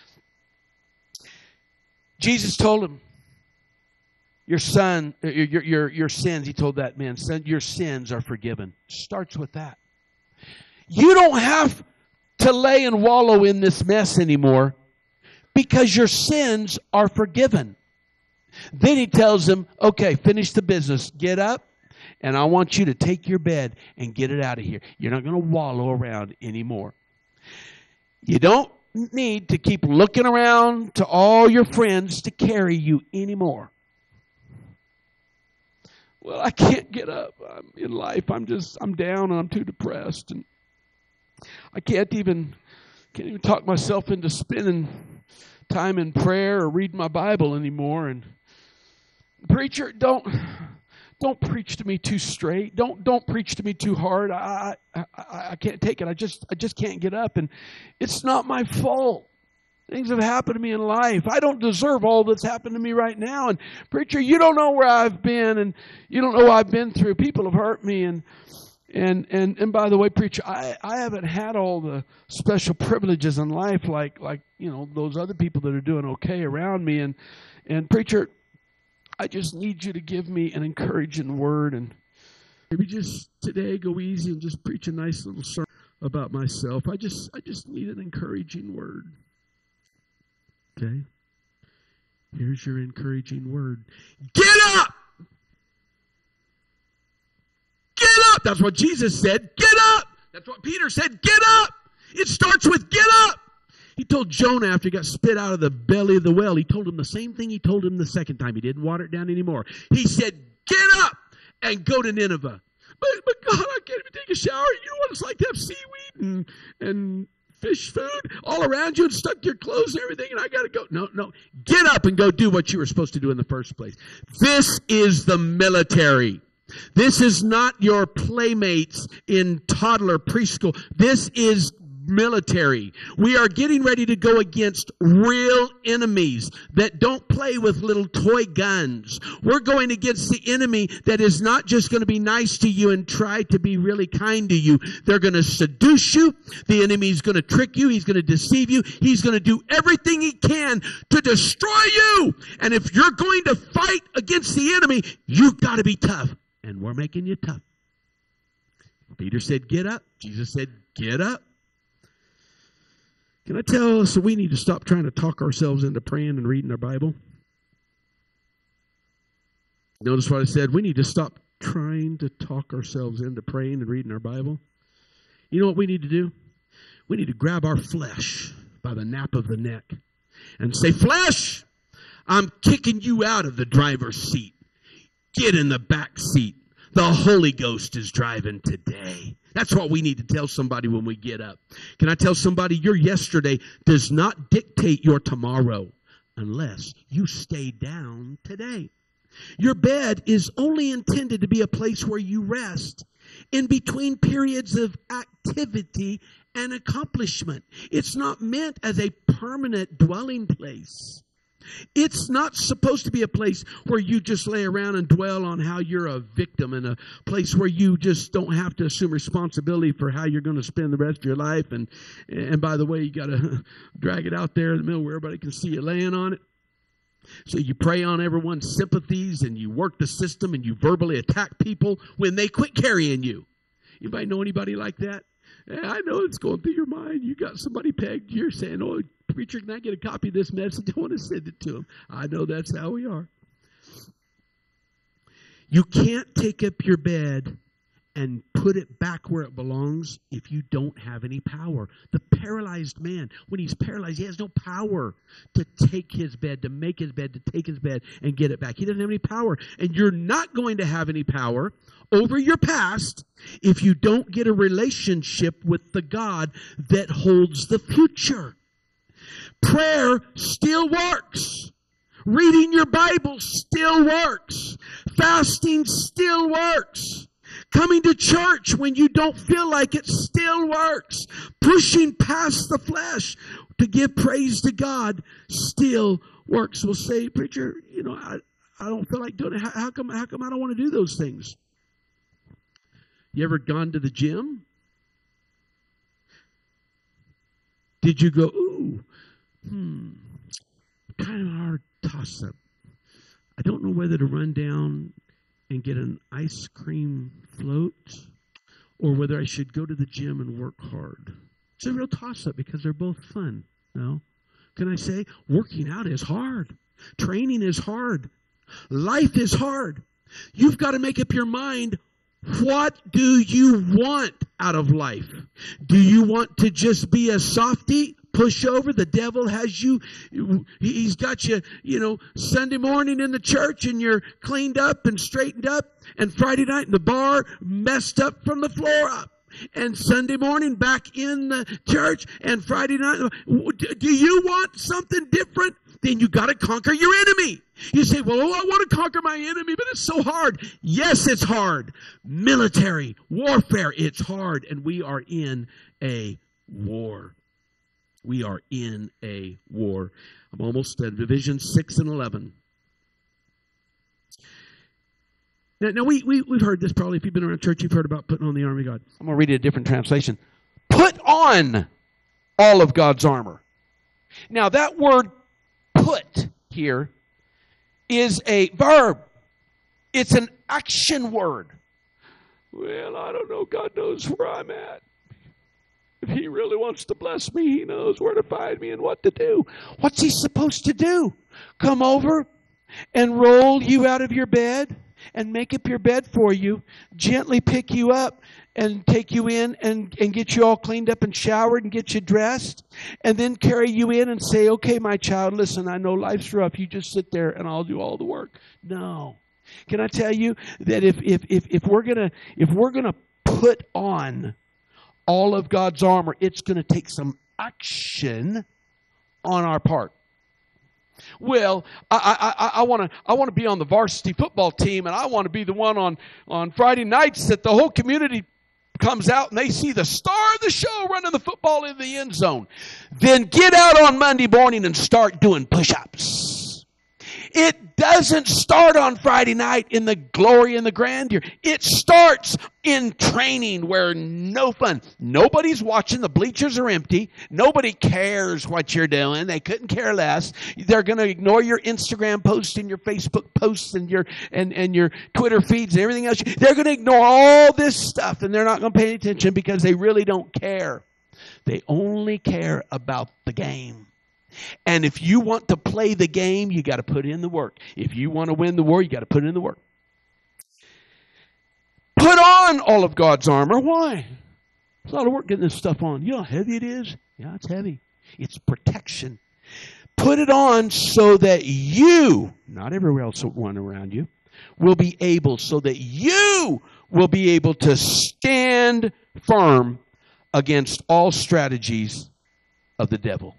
Jesus told him, your son, your, your, your sins, he told that man, son, your sins are forgiven. Starts with that. You don't have to lay and wallow in this mess anymore because your sins are forgiven. Then he tells him, okay, finish the business. Get up, and I want you to take your bed and get it out of here. You're not going to wallow around anymore. You don't need to keep looking around to all your friends to carry you anymore. Well, I can't get up. I'm in life. I'm just, I'm down and I'm too depressed. And I can't even, can't even talk myself into spending time in prayer or reading my Bible anymore. And preacher, don't don't preach to me too straight. Don't don't preach to me too hard. I I, I I can't take it. I just I just can't get up. And it's not my fault. Things have happened to me in life. I don't deserve all that's happened to me right now. And preacher, you don't know where I've been, and you don't know what I've been through. People have hurt me, and and and and by the way, preacher, I, I haven't had all the special privileges in life like like you know those other people that are doing okay around me. And and preacher, I just need you to give me an encouraging word, and maybe just today go easy and just preach a nice little sermon about myself. I just I just need an encouraging word. Okay? Here's your encouraging word. Get up! Get up! That's what Jesus said. Get up! That's what Peter said. Get up! It starts with get up! He told Jonah after he got spit out of the belly of the whale, he told him the same thing he told him the second time. He didn't water it down anymore. He said, get up and go to Nineveh. But, but God, I can't even take a shower. You know what it's like to have seaweed and, and fish food all around you and stuck to your clothes and everything, and I got to go. No, no. Get up and go do what you were supposed to do in the first place. This is the military. This is not your playmates in toddler preschool. This is military. We are getting ready to go against real enemies that don't play with little toy guns. We're going against the enemy that is not just going to be nice to you and try to be really kind to you. They're going to seduce you. The enemy is going to trick you. He's going to deceive you. He's going to do everything he can to destroy you. And if you're going to fight against the enemy, you've got to be tough. And we're making you tough. Peter said, get up. Jesus said, get up. Can I tell us that we need to stop trying to talk ourselves into praying and reading our Bible? Notice what I said. We need to stop trying to talk ourselves into praying and reading our Bible. You know what we need to do? We need to grab our flesh by the nape of the neck and say, flesh, I'm kicking you out of the driver's seat. Get in the back seat. The Holy Ghost is driving today. That's what we need to tell somebody when we get up. Can I tell somebody your yesterday does not dictate your tomorrow unless you stay down today. Your bed is only intended to be a place where you rest in between periods of activity and accomplishment. It's not meant as a permanent dwelling place. It's not supposed to be a place where you just lay around and dwell on how you're a victim, and a place where you just don't have to assume responsibility for how you're going to spend the rest of your life. And and by the way, you got to drag it out there in the middle where everybody can see you laying on it. So you prey on everyone's sympathies, and you work the system, and you verbally attack people when they quit carrying you. Anybody know anybody like that? Yeah, I know it's going through your mind. You got somebody pegged. You're saying, oh, preacher, can I get a copy of this message? I want to send it to them. I know that's how we are. You can't take up your bed and put it back where it belongs if you don't have any power. The paralyzed man, when he's paralyzed, he has no power to take his bed, to make his bed, to take his bed and get it back. He doesn't have any power. And you're not going to have any power over your past if you don't get a relationship with the God that holds the future. Prayer still works. Reading your Bible still works. Fasting still works. Coming to church when you don't feel like it still works. Pushing past the flesh to give praise to God still works. We'll say, preacher, you know, I, I don't feel like doing it. How, how come, how come I don't want to do those things? You ever gone to the gym? Did you go, ooh, hmm, kind of a hard toss-up. I don't know whether to run down and get an ice cream float or whether I should go to the gym and work hard. It's a real toss-up because they're both fun. No? Can I say, working out is hard. Training is hard. Life is hard. You've got to make up your mind, what do you want out of life? Do you want to just be a softie? Pushover? The devil has you, he's got you, you know, Sunday morning in the church and you're cleaned up and straightened up, and Friday night in the bar messed up from the floor up, and Sunday morning back in the church, and Friday night. Do you want something different? Then you got to conquer your enemy. You say, well, oh, I want to conquer my enemy, but it's so hard. Yes, it's hard. Military warfare, it's hard, and we are in a war. We are in a war. I'm almost done. Division six and eleven. Now, now we, we, we've heard this probably. If you've been around church, you've heard about putting on the army of God. I'm going to read it a different translation. Put on all of God's armor. Now, that word put here is a verb. It's an action word. Well, I don't know. God knows where I'm at. If he really wants to bless me, he knows where to find me and what to do. What's he supposed to do? Come over and roll you out of your bed and make up your bed for you, gently pick you up and take you in and, and get you all cleaned up and showered and get you dressed, and then carry you in and say, okay, my child, listen, I know life's rough. You just sit there and I'll do all the work. No. Can I tell you that if if if, if we're gonna if we're gonna put on all of God's armor, it's going to take some action on our part. Well, I I I want to I want to be on the varsity football team, and I want to be the one on on Friday nights that the whole community comes out and they see the star of the show running the football in the end zone. Then get out on Monday morning and start doing push-ups. It doesn't start on Friday night in the glory and the grandeur. It starts in training where no fun. Nobody's watching. The bleachers are empty. Nobody cares what you're doing. They couldn't care less. They're going to ignore your Instagram posts and your Facebook posts and your and, and your Twitter feeds and everything else. They're going to ignore all this stuff, and they're not going to pay attention because they really don't care. They only care about the game. And if you want to play the game, you got to put in the work. If you want to win the war, you got to put in the work. Put on all of God's armor. Why? It's a lot of work getting this stuff on. You know how heavy it is? Yeah, it's heavy. It's protection. Put it on so that you, not everywhere else one around you, will be able, so that you will be able to stand firm against all strategies of the devil.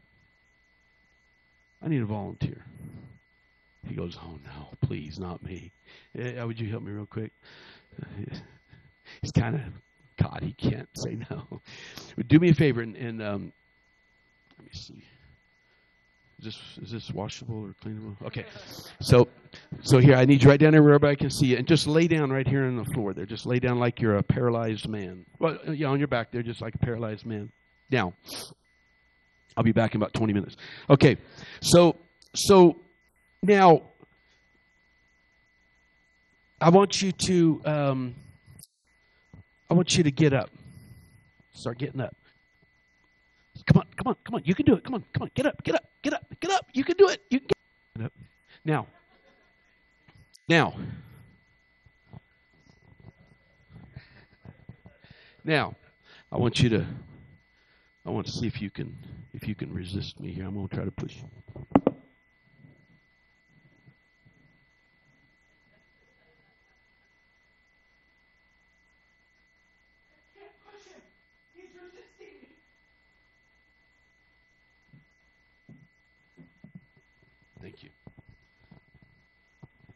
I need a volunteer. He goes, oh, no, please, not me. Uh, would you help me real quick? Uh, he's kind of, God, he can't say no. Do me a favor, and, and um, let me see. Is this, is this washable or cleanable? Okay. So so here, I need you right down there where everybody can see you. And just lay down right here on the floor there. Just lay down like you're a paralyzed man. Well, yeah, on your back there, just like a paralyzed man. Now, I'll be back in about twenty minutes. Okay, so so now I want you to um, I want you to get up. Start getting up. Come on, come on, come on. You can do it. Come on, come on. Get up, get up, get up, get up. You can do it. You can get up. Now, now, now, I want you to. I want to see if you can if you can resist me here. I'm going to try to push you. I can't push him. He's resisting me. Thank you.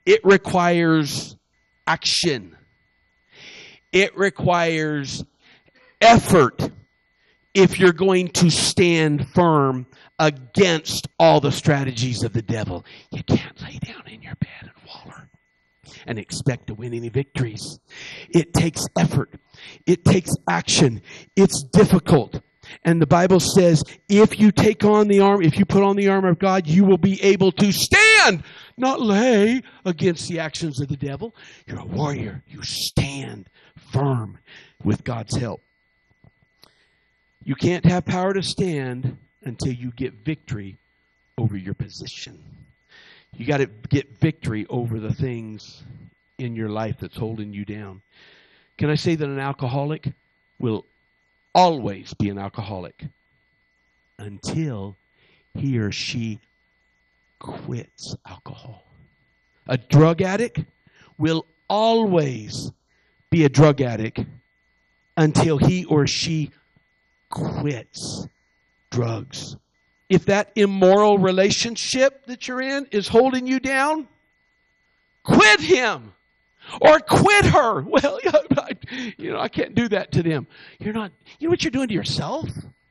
It requires action. It requires effort if you're going to stand firm against all the strategies of the devil. You can't lay down in your bed and waller and expect to win any victories. It takes effort. It takes action. It's difficult. And the Bible says, if you take on the armor, if you put on the armor of God, you will be able to stand, not lay against the actions of the devil. You're a warrior. You stand firm with God's help. You can't have power to stand until you get victory over your position. You got to get victory over the things in your life that's holding you down. Can I say that an alcoholic will always be an alcoholic until he or she quits alcohol? A drug addict will always be a drug addict until he or she quits drugs. If that immoral relationship that you're in is holding you down, quit him or quit her. Well, I, you know, I can't do that to them. You're not, you know what you're doing to yourself?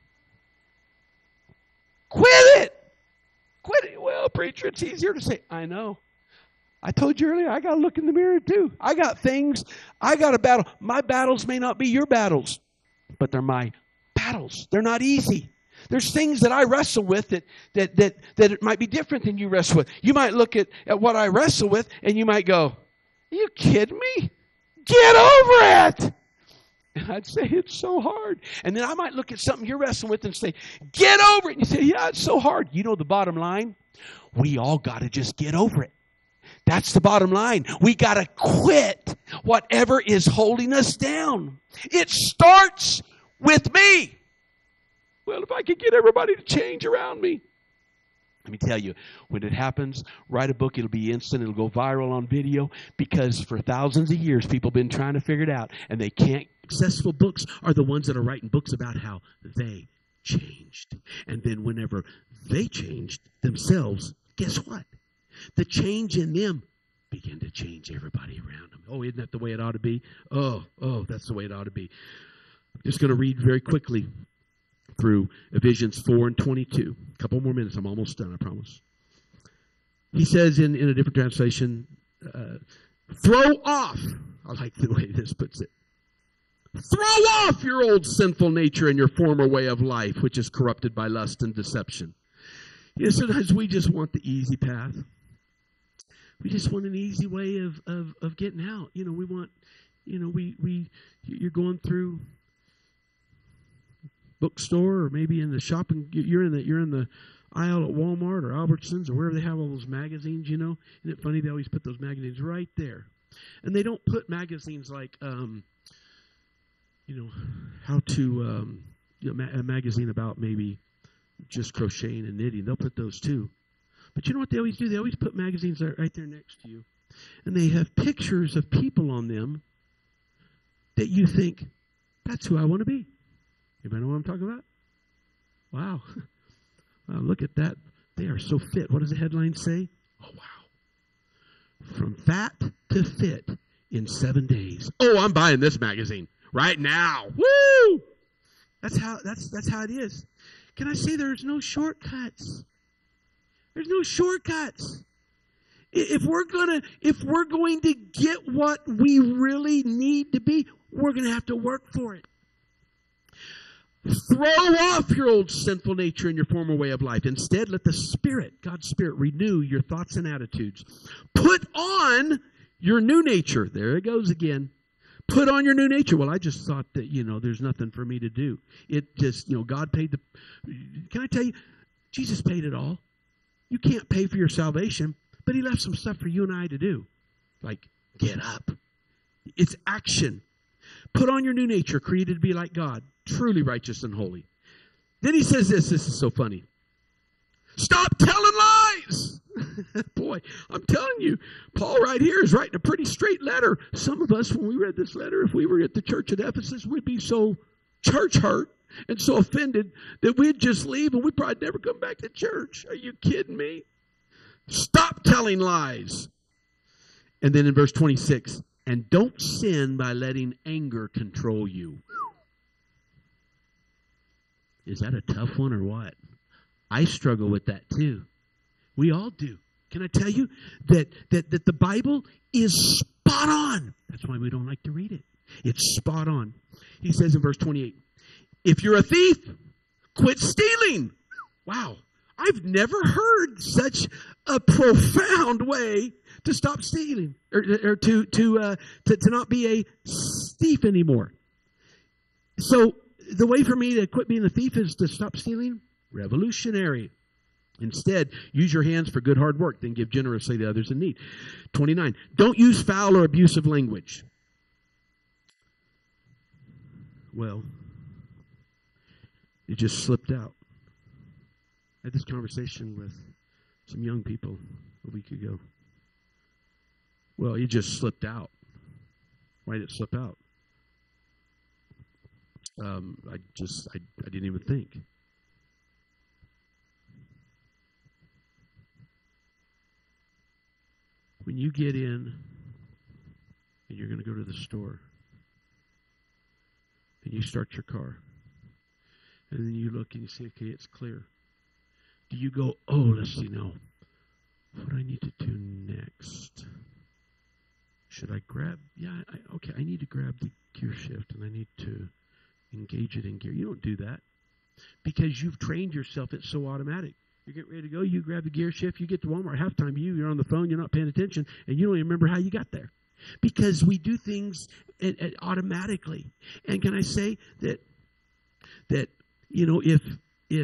Quit it. Quit it. Well, preacher, it's easier to say, I know. I told you earlier, I got to look in the mirror too. I got things, I got a battle. My battles may not be your battles, but they're my battles. They're not easy. There's things that I wrestle with that that that that it might be different than you wrestle with. You might look at, at what I wrestle with and you might go, are you kidding me? Get over it. And I'd say, it's so hard. And then I might look at something you're wrestling with and say, get over it. And you say, yeah, it's so hard. You know the bottom line? We all got to just get over it. That's the bottom line. We got to quit whatever is holding us down. It starts with me. Well, if I could get everybody to change around me. Let me tell you, when it happens, write a book. It'll be instant. It'll go viral on video because for thousands of years, people have been trying to figure it out, and they can't. Successful books are the ones that are writing books about how they changed. And then whenever they changed themselves, guess what? The change in them began to change everybody around them. Oh, isn't that the way it ought to be? Oh, oh, that's the way it ought to be. I'm just going to read very quickly through Ephesians four and twenty-two. A couple more minutes. I'm almost done, I promise. He says in, in a different translation, uh, throw off. I like the way this puts it. Throw off your old sinful nature and your former way of life, which is corrupted by lust and deception. You know, sometimes we just want the easy path. We just want an easy way of, of, of getting out. You know, we want, you know, we, we you're going through bookstore or maybe in the shopping, you're in the you're in the aisle at Walmart or Albertsons or wherever they have all those magazines, you know. Isn't it funny? They always put those magazines right there. And they don't put magazines like, um, you know, how to, um, you know, a magazine about maybe just crocheting and knitting. They'll put those too. But you know what they always do? They always put magazines right there next to you. And they have pictures of people on them that you think, that's who I want to be. Anybody know what I'm talking about? Wow. Wow, look at that. They are so fit. What does the headline say? Oh, wow. From fat to fit in seven days. Oh, I'm buying this magazine right now. Woo! That's how that's that's how it is. Can I say there's no shortcuts? There's no shortcuts. If we're gonna if we're going to get what we really need to be, we're gonna have to work for it. Throw off your old sinful nature and your former way of life. Instead, let the Spirit, God's Spirit, renew your thoughts and attitudes. Put on your new nature. There it goes again. Put on your new nature. Well, I just thought that, you know, there's nothing for me to do. It just, you know, God paid the... Can I tell you? Jesus paid it all. You can't pay for your salvation, but He left some stuff for you and I to do. Like, get up. It's action. Put on your new nature, created to be like God, truly righteous and holy. Then He says this. This is so funny. Stop telling lies. Boy, I'm telling you, Paul right here is writing a pretty straight letter. Some of us, when we read this letter, if we were at the church at Ephesus, we'd be so church hurt and so offended that we'd just leave and we'd probably never come back to church. Are you kidding me? Stop telling lies. And then in verse twenty-six, and don't sin by letting anger control you. Is that a tough one or what? I struggle with that too. We all do. Can I tell you that, that, that the Bible is spot on? That's why we don't like to read it. It's spot on. He says in verse twenty-eight, if you're a thief, quit stealing. Wow. I've never heard such a profound way to stop stealing, or, or to to, uh, to to not be a thief anymore. So the way for me to quit being a thief is to stop stealing. Revolutionary. Instead, use your hands for good hard work, then give generously to others in need. twenty-nine. Don't use foul or abusive language. Well, it just slipped out. I had this conversation with some young people a week ago. Well, it just slipped out. Why did it slip out? Um, I just, I, I didn't even think. When you get in and you're going to go to the store and you start your car and then you look and you say, okay, it's clear. Do you go, oh, let's see now, what do I need to do next? Should I grab, yeah, I, okay, I need to grab the gear shift and I need to engage it in gear. You don't do that because you've trained yourself. It's so automatic. You get ready to go, you grab the gear shift, you get to Walmart, halftime you, you're on the phone, you're not paying attention, and you don't even remember how you got there. Because we do things at, at automatically. And can I say that, that you know, if if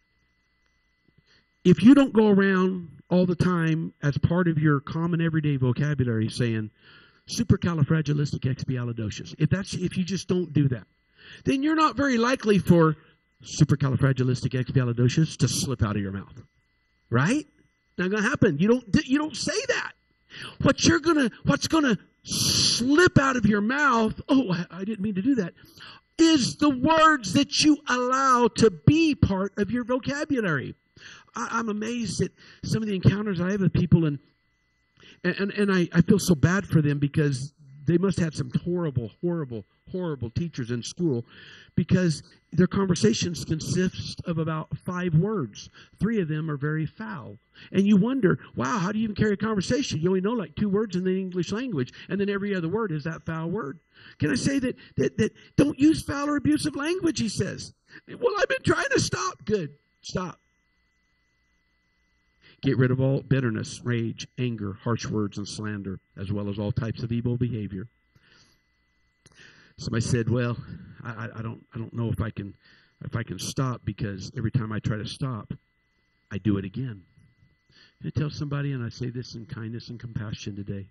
if you don't go around all the time as part of your common everyday vocabulary saying supercalifragilisticexpialidocious, if that's if you just don't do that, then you're not very likely for supercalifragilisticexpialidocious to slip out of your mouth, right? Not going to happen. You don't. You don't say that. What you're gonna, what's gonna slip out of your mouth? Oh, I, I didn't mean to do that. Is the words that you allow to be part of your vocabulary. I, I'm amazed at some of the encounters I have with people, and and and I, I feel so bad for them because they must have some horrible, horrible, horrible teachers in school because their conversations consist of about five words. Three of them are very foul. And you wonder, wow, how do you even carry a conversation? You only know like two words in the English language, and then every other word is that foul word. Can I say that that, that don't use foul or abusive language, he says. Well, I've been trying to stop. Good. Stop. Get rid of all bitterness, rage, anger, harsh words, and slander, as well as all types of evil behavior. Somebody said, "Well, I, I don't, I don't know if I can, if I can stop because every time I try to stop, I do it again." Can I tell somebody, and I say this in kindness and compassion today,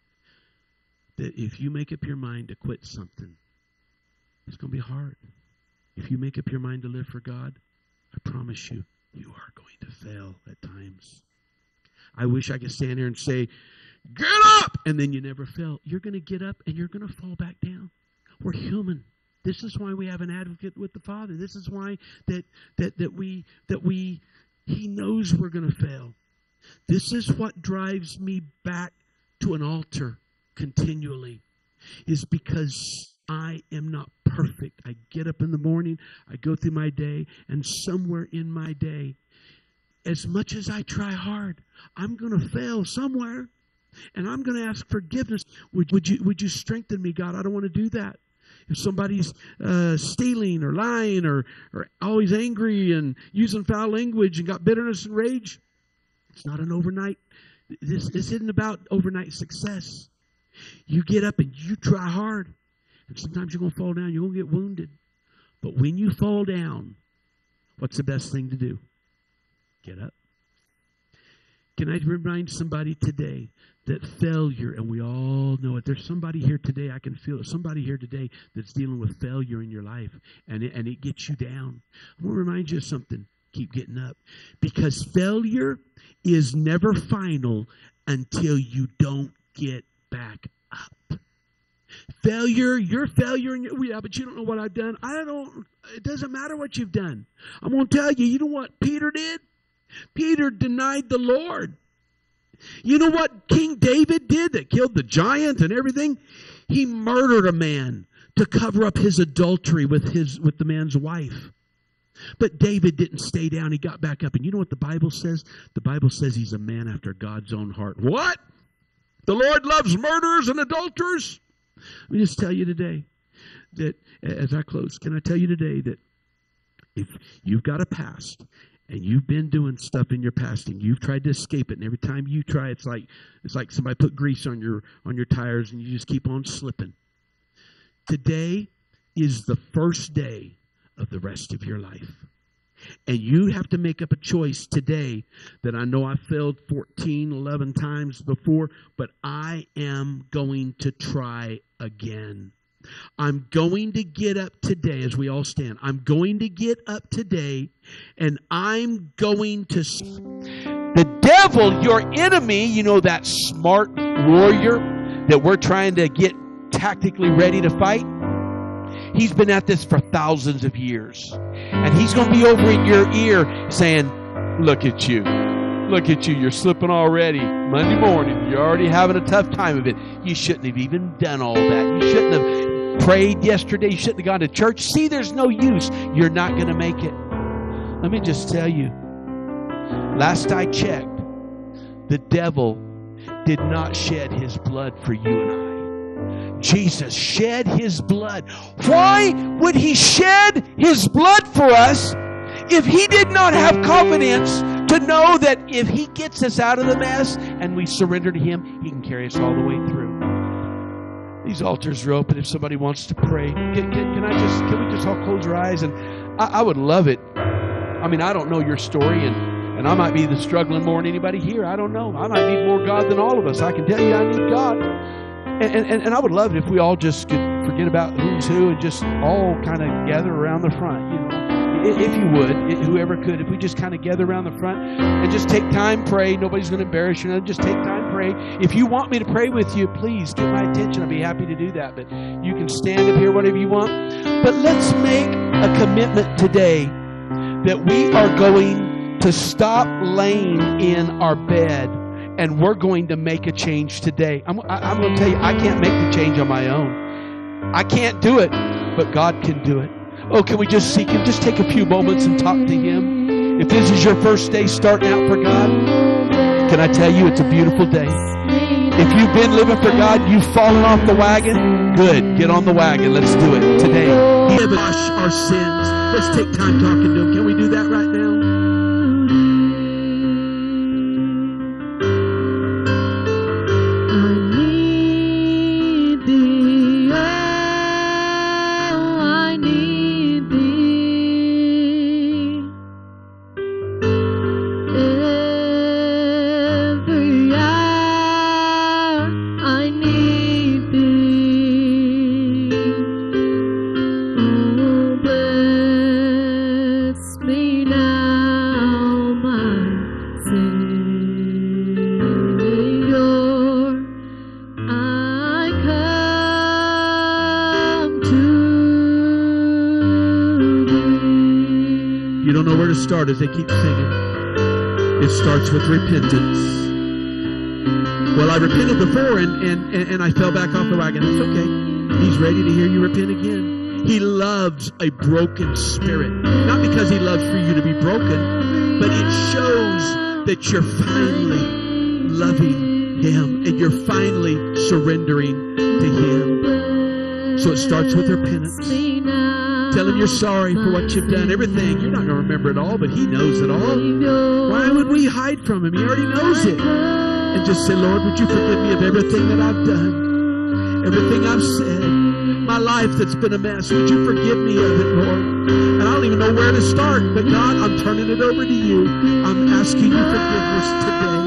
that if you make up your mind to quit something, it's going to be hard. If you make up your mind to live for God, I promise you, you are going to fail at times. I wish I could stand here and say, get up! And then you never fail. You're going to get up and you're going to fall back down. We're human. This is why we have an advocate with the Father. This is why that that that we that we He knows we're going to fail. This is what drives me back to an altar continually, is because I am not perfect. I get up in the morning, I go through my day, and somewhere in my day, as much as I try hard, I'm going to fail somewhere, and I'm going to ask forgiveness. Would, would you would you strengthen me, God? I don't want to do that. If somebody's uh, stealing or lying or, or always angry and using foul language and got bitterness and rage, it's not an overnight. This, this isn't about overnight success. You get up and you try hard. And sometimes you're going to fall down. You're going to get wounded. But when you fall down, what's the best thing to do? Get up. Can I remind somebody today that failure, and we all know it, there's somebody here today, I can feel it, somebody here today that's dealing with failure in your life, and it, and it gets you down. I'm going to remind you of something. Keep getting up. Because failure is never final until you don't get back up. Failure, your failure, and your, yeah, but you don't know what I've done. I don't, it doesn't matter what you've done. I'm going to tell you, you know what Peter did? Peter denied the Lord. You know what King David did that killed the giant and everything? He murdered a man to cover up his adultery with his with the man's wife. But David didn't stay down. He got back up. And you know what the Bible says? The Bible says he's a man after God's own heart. What? The Lord loves murderers and adulterers? Let me just tell you today that, as I close, can I tell you today that if you've got a past and you've been doing stuff in your past and you've tried to escape it, and every time you try, it's like it's like somebody put grease on your on your tires and you just keep on slipping. Today is the first day of the rest of your life. And you have to make up a choice today that I know I failed fourteen, eleven times before, but I am going to try again. I'm going to get up today as we all stand. I'm going to get up today and I'm going to... The devil, your enemy, you know, that smart warrior that we're trying to get tactically ready to fight, he's been at this for thousands of years. And he's going to be over in your ear saying, look at you. Look at you. You're slipping already. Monday morning, you're already having a tough time of it. You shouldn't have even done all that. You shouldn't have prayed yesterday. You shouldn't have gone to church. See, there's no use. You're not going to make it. Let me just tell you, last I checked, the devil did not shed his blood for you and I. Jesus shed his blood. Why would he shed his blood for us if he did not have confidence to know that if he gets us out of the mess and we surrender to him, he can carry us all the way through? These altars are open if somebody wants to pray. Can, can, can I just, can we just all close our eyes? And I, I would love it. I mean, I don't know your story, and, and I might be the struggling more than anybody here. I don't know. I might need more God than all of us. I can tell you I need God. And, and, and I would love it if we all just could forget about who's who and just all kind of gather around the front, you know. If you would, whoever could, if we just kind of gather around the front and just take time, pray. Nobody's going to embarrass you. Just take time, pray. If you want me to pray with you, please get my attention. I'd be happy to do that. But you can stand up here, whatever you want. But let's make a commitment today that we are going to stop laying in our bed and we're going to make a change today. I'm, I, I'm going to tell you, I can't make the change on my own. I can't do it, but God can do it. Oh, can we just seek him? Just take a few moments and talk to him. If this is your first day starting out for God, can I tell you it's a beautiful day. If you've been living for God, you've fallen off the wagon, good. Get on the wagon. Let's do it today. Give us our sins. Let's take time talking to him. Can we do that right now? Start as they keep singing. It starts with repentance. Well, I repented before and, and, and I fell back off the wagon. It's okay. He's ready to hear you repent again. He loves a broken spirit. Not because he loves for you to be broken, but it shows that you're finally loving him and you're finally surrendering to him. So it starts with repentance. Tell him you're sorry for what you've done. Everything. You're not going to remember it all, but he knows it all. Why would we hide from him? He already knows it. And just say, Lord, would you forgive me of everything that I've done? Everything I've said? My life that's been a mess. Would you forgive me of it, Lord? And I don't even know where to start. But God, I'm turning it over to you. I'm asking you forgiveness today.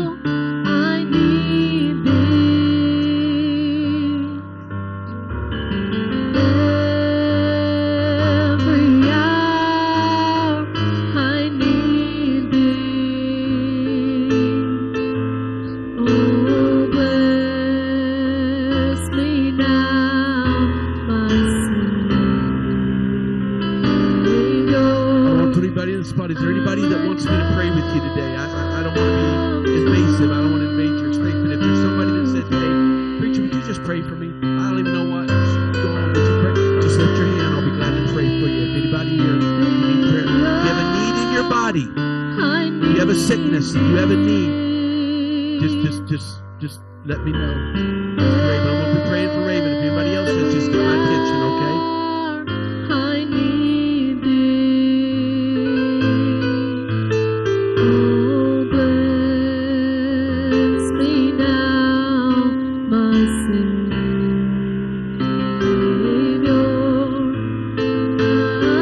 Is there anybody that wants me to pray with you today? I, I, I don't want to be invasive. a sickness, if you have a need, just, just, just, just let me know. Raven, I'm going to be praying for Raven. If anybody else is, just get my attention, okay? I need thee. Oh, bless me now, my Savior. I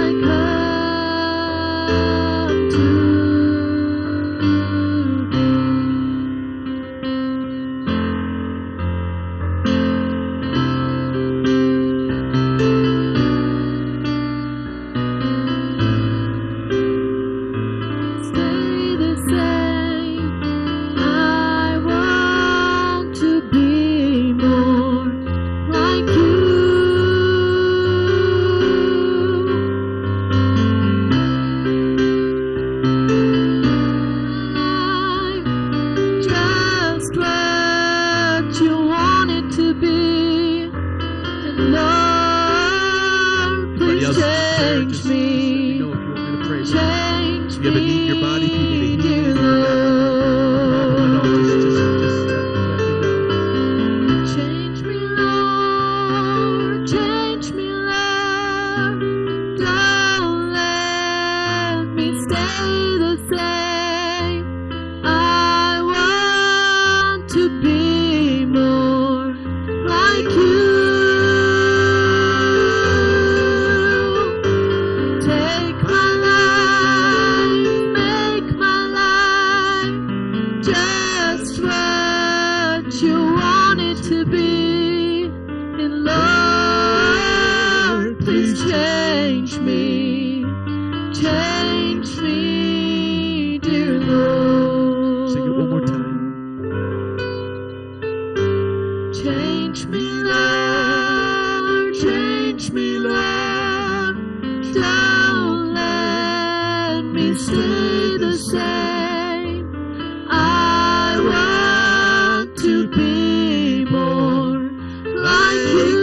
come to stay the same. I want to be more like you. Just what you want it to be. And Lord, Anybody please else need prayer, change just, just let me me. know if you want me to pray. Change If you have a need in your body, if you need a me, healing, dear if you got no, no, Lord. just, just, just let, let me know. Change me, Lord. Change me, Lord. Don't let me stay the same. I want to be more like you. Take my life, make my life just what you want it to be. And Lord, please change me. Change me, dear Lord. Sing it one more time. Change me, Lord. Change me, Lord. Don't let me stay the same. I want to be more like you.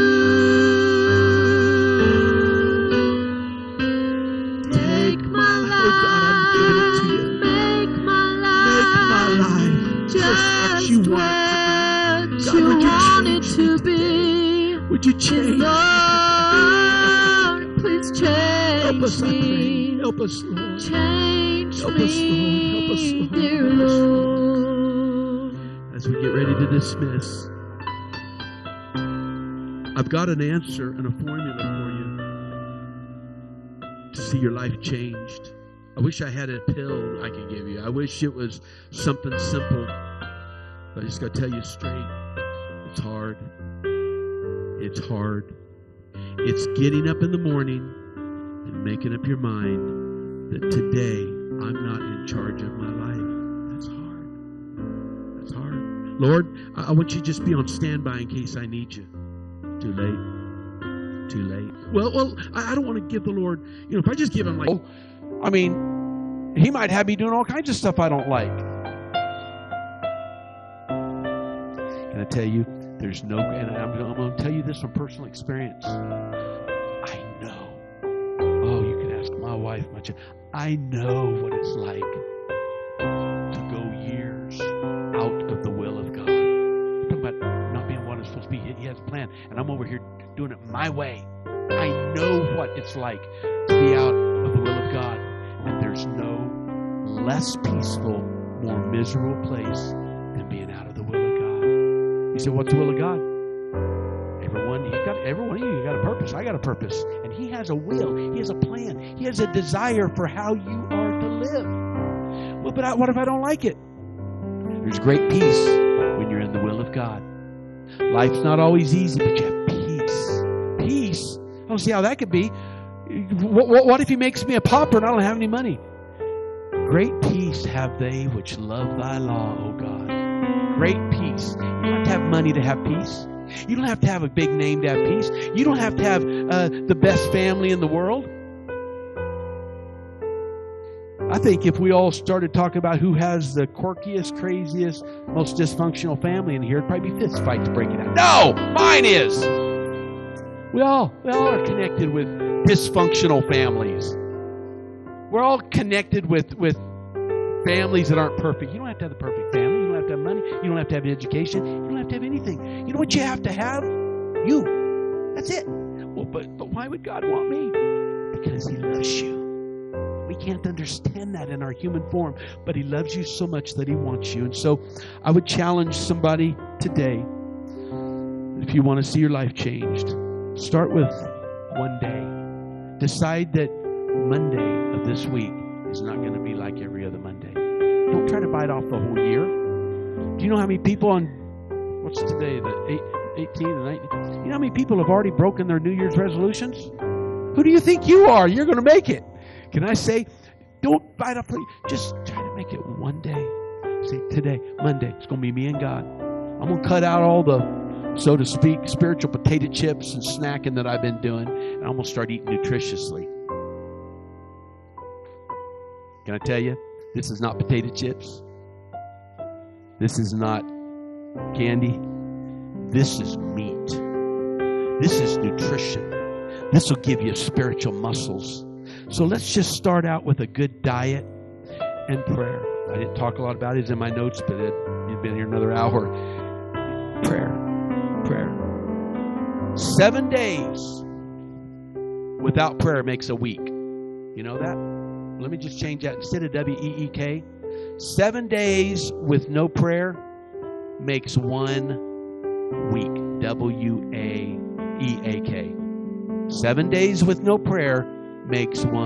Take my Oh, God, I'm giving it to you. life, make my Make my life life just what just you want what it to be. God, you would you want it change to me be. Would you change? Lord, please change Help us, I me. pray. Help us, Lord. Change Help me, us, Lord. Help us, Lord. dear Help us, Lord. As we get ready to dismiss, I've got an answer and a formula for you to see your life changed. I wish I had a pill I could give you. I wish it was something simple. But I just got to tell you straight, it's hard. It's hard. It's getting up in the morning and making up your mind that today I'm not in charge of my life. That's hard. That's hard. Lord, I, I want you to just be on standby in case I need you. Too late. Too late. Well, well, I, I don't want to give the Lord, you know, if I just give him like, Oh, I mean, he might have me doing all kinds of stuff I don't like. can I tell you, there's no, and I'm, I'm going to tell you this from personal experience. I know. Oh, you can ask my wife, my child. I know what it's like to go years out of the will of God. I'm talking about not being what it's supposed to be. He has a plan, and I'm over here doing it my way. I know what it's like to be out of the will of God, and there's no less peaceful, more miserable place than being out of the will of God. You say, what's the will of God? Everyone, you got, every one of you, you got a purpose. I got a purpose. And he has a will. He has a plan. He has a desire for how you are to live. Well, but I, what if I don't like it? There's great peace when you're in the will of God. Life's not always easy, but you have peace. Peace. I don't see how that could be. What, what, what if he makes me a pauper and I don't have any money? Great peace have they which love thy law, O God. Great peace. You don't have to have money to have peace. You don't have to have a big name to have peace. You don't have to have uh, the best family in the world. I think if we all started talking about who has the quirkiest, craziest, most dysfunctional family in here, it'd probably be fist fights breaking out. No! Mine is! We all, we all are connected with dysfunctional families. We're all connected with, with families that aren't perfect. You don't have to have the perfect family. You don't have to have money. You don't have to have education. You don't have to have anything. You know what you have to have? You. That's it. Well, but, but why would God want me? Because He loves you. We can't understand that in our human form, but He loves you so much that He wants you. And so I would challenge somebody today, if you want to see your life changed, start with one day. Decide that Monday of this week is not going to be like every other Monday. Don't try to bite off the whole year. Do you know how many people on, what's today, the eighteenth, the nineteenth? You know how many people have already broken their New Year's resolutions? Who do you think you are? You're going to make it. Can I say, don't bite off the, just try to make it one day. Say, today, Monday, it's going to be me and God. I'm going to cut out all the, so to speak, spiritual potato chips and snacking that I've been doing, and I'm going to start eating nutritiously. Can I tell you, this is not potato chips. This is not candy. This is meat. This is nutrition. This will give you spiritual muscles. So let's just start out with a good diet and prayer. I didn't talk a lot about it. It's in my notes, but it, you've been here another hour. Prayer. Prayer. Seven days without prayer makes a week. You know that? Let me just change that. Instead of W E E K, seven days with no prayer makes one week. W A E A K. Seven days with no prayer makes one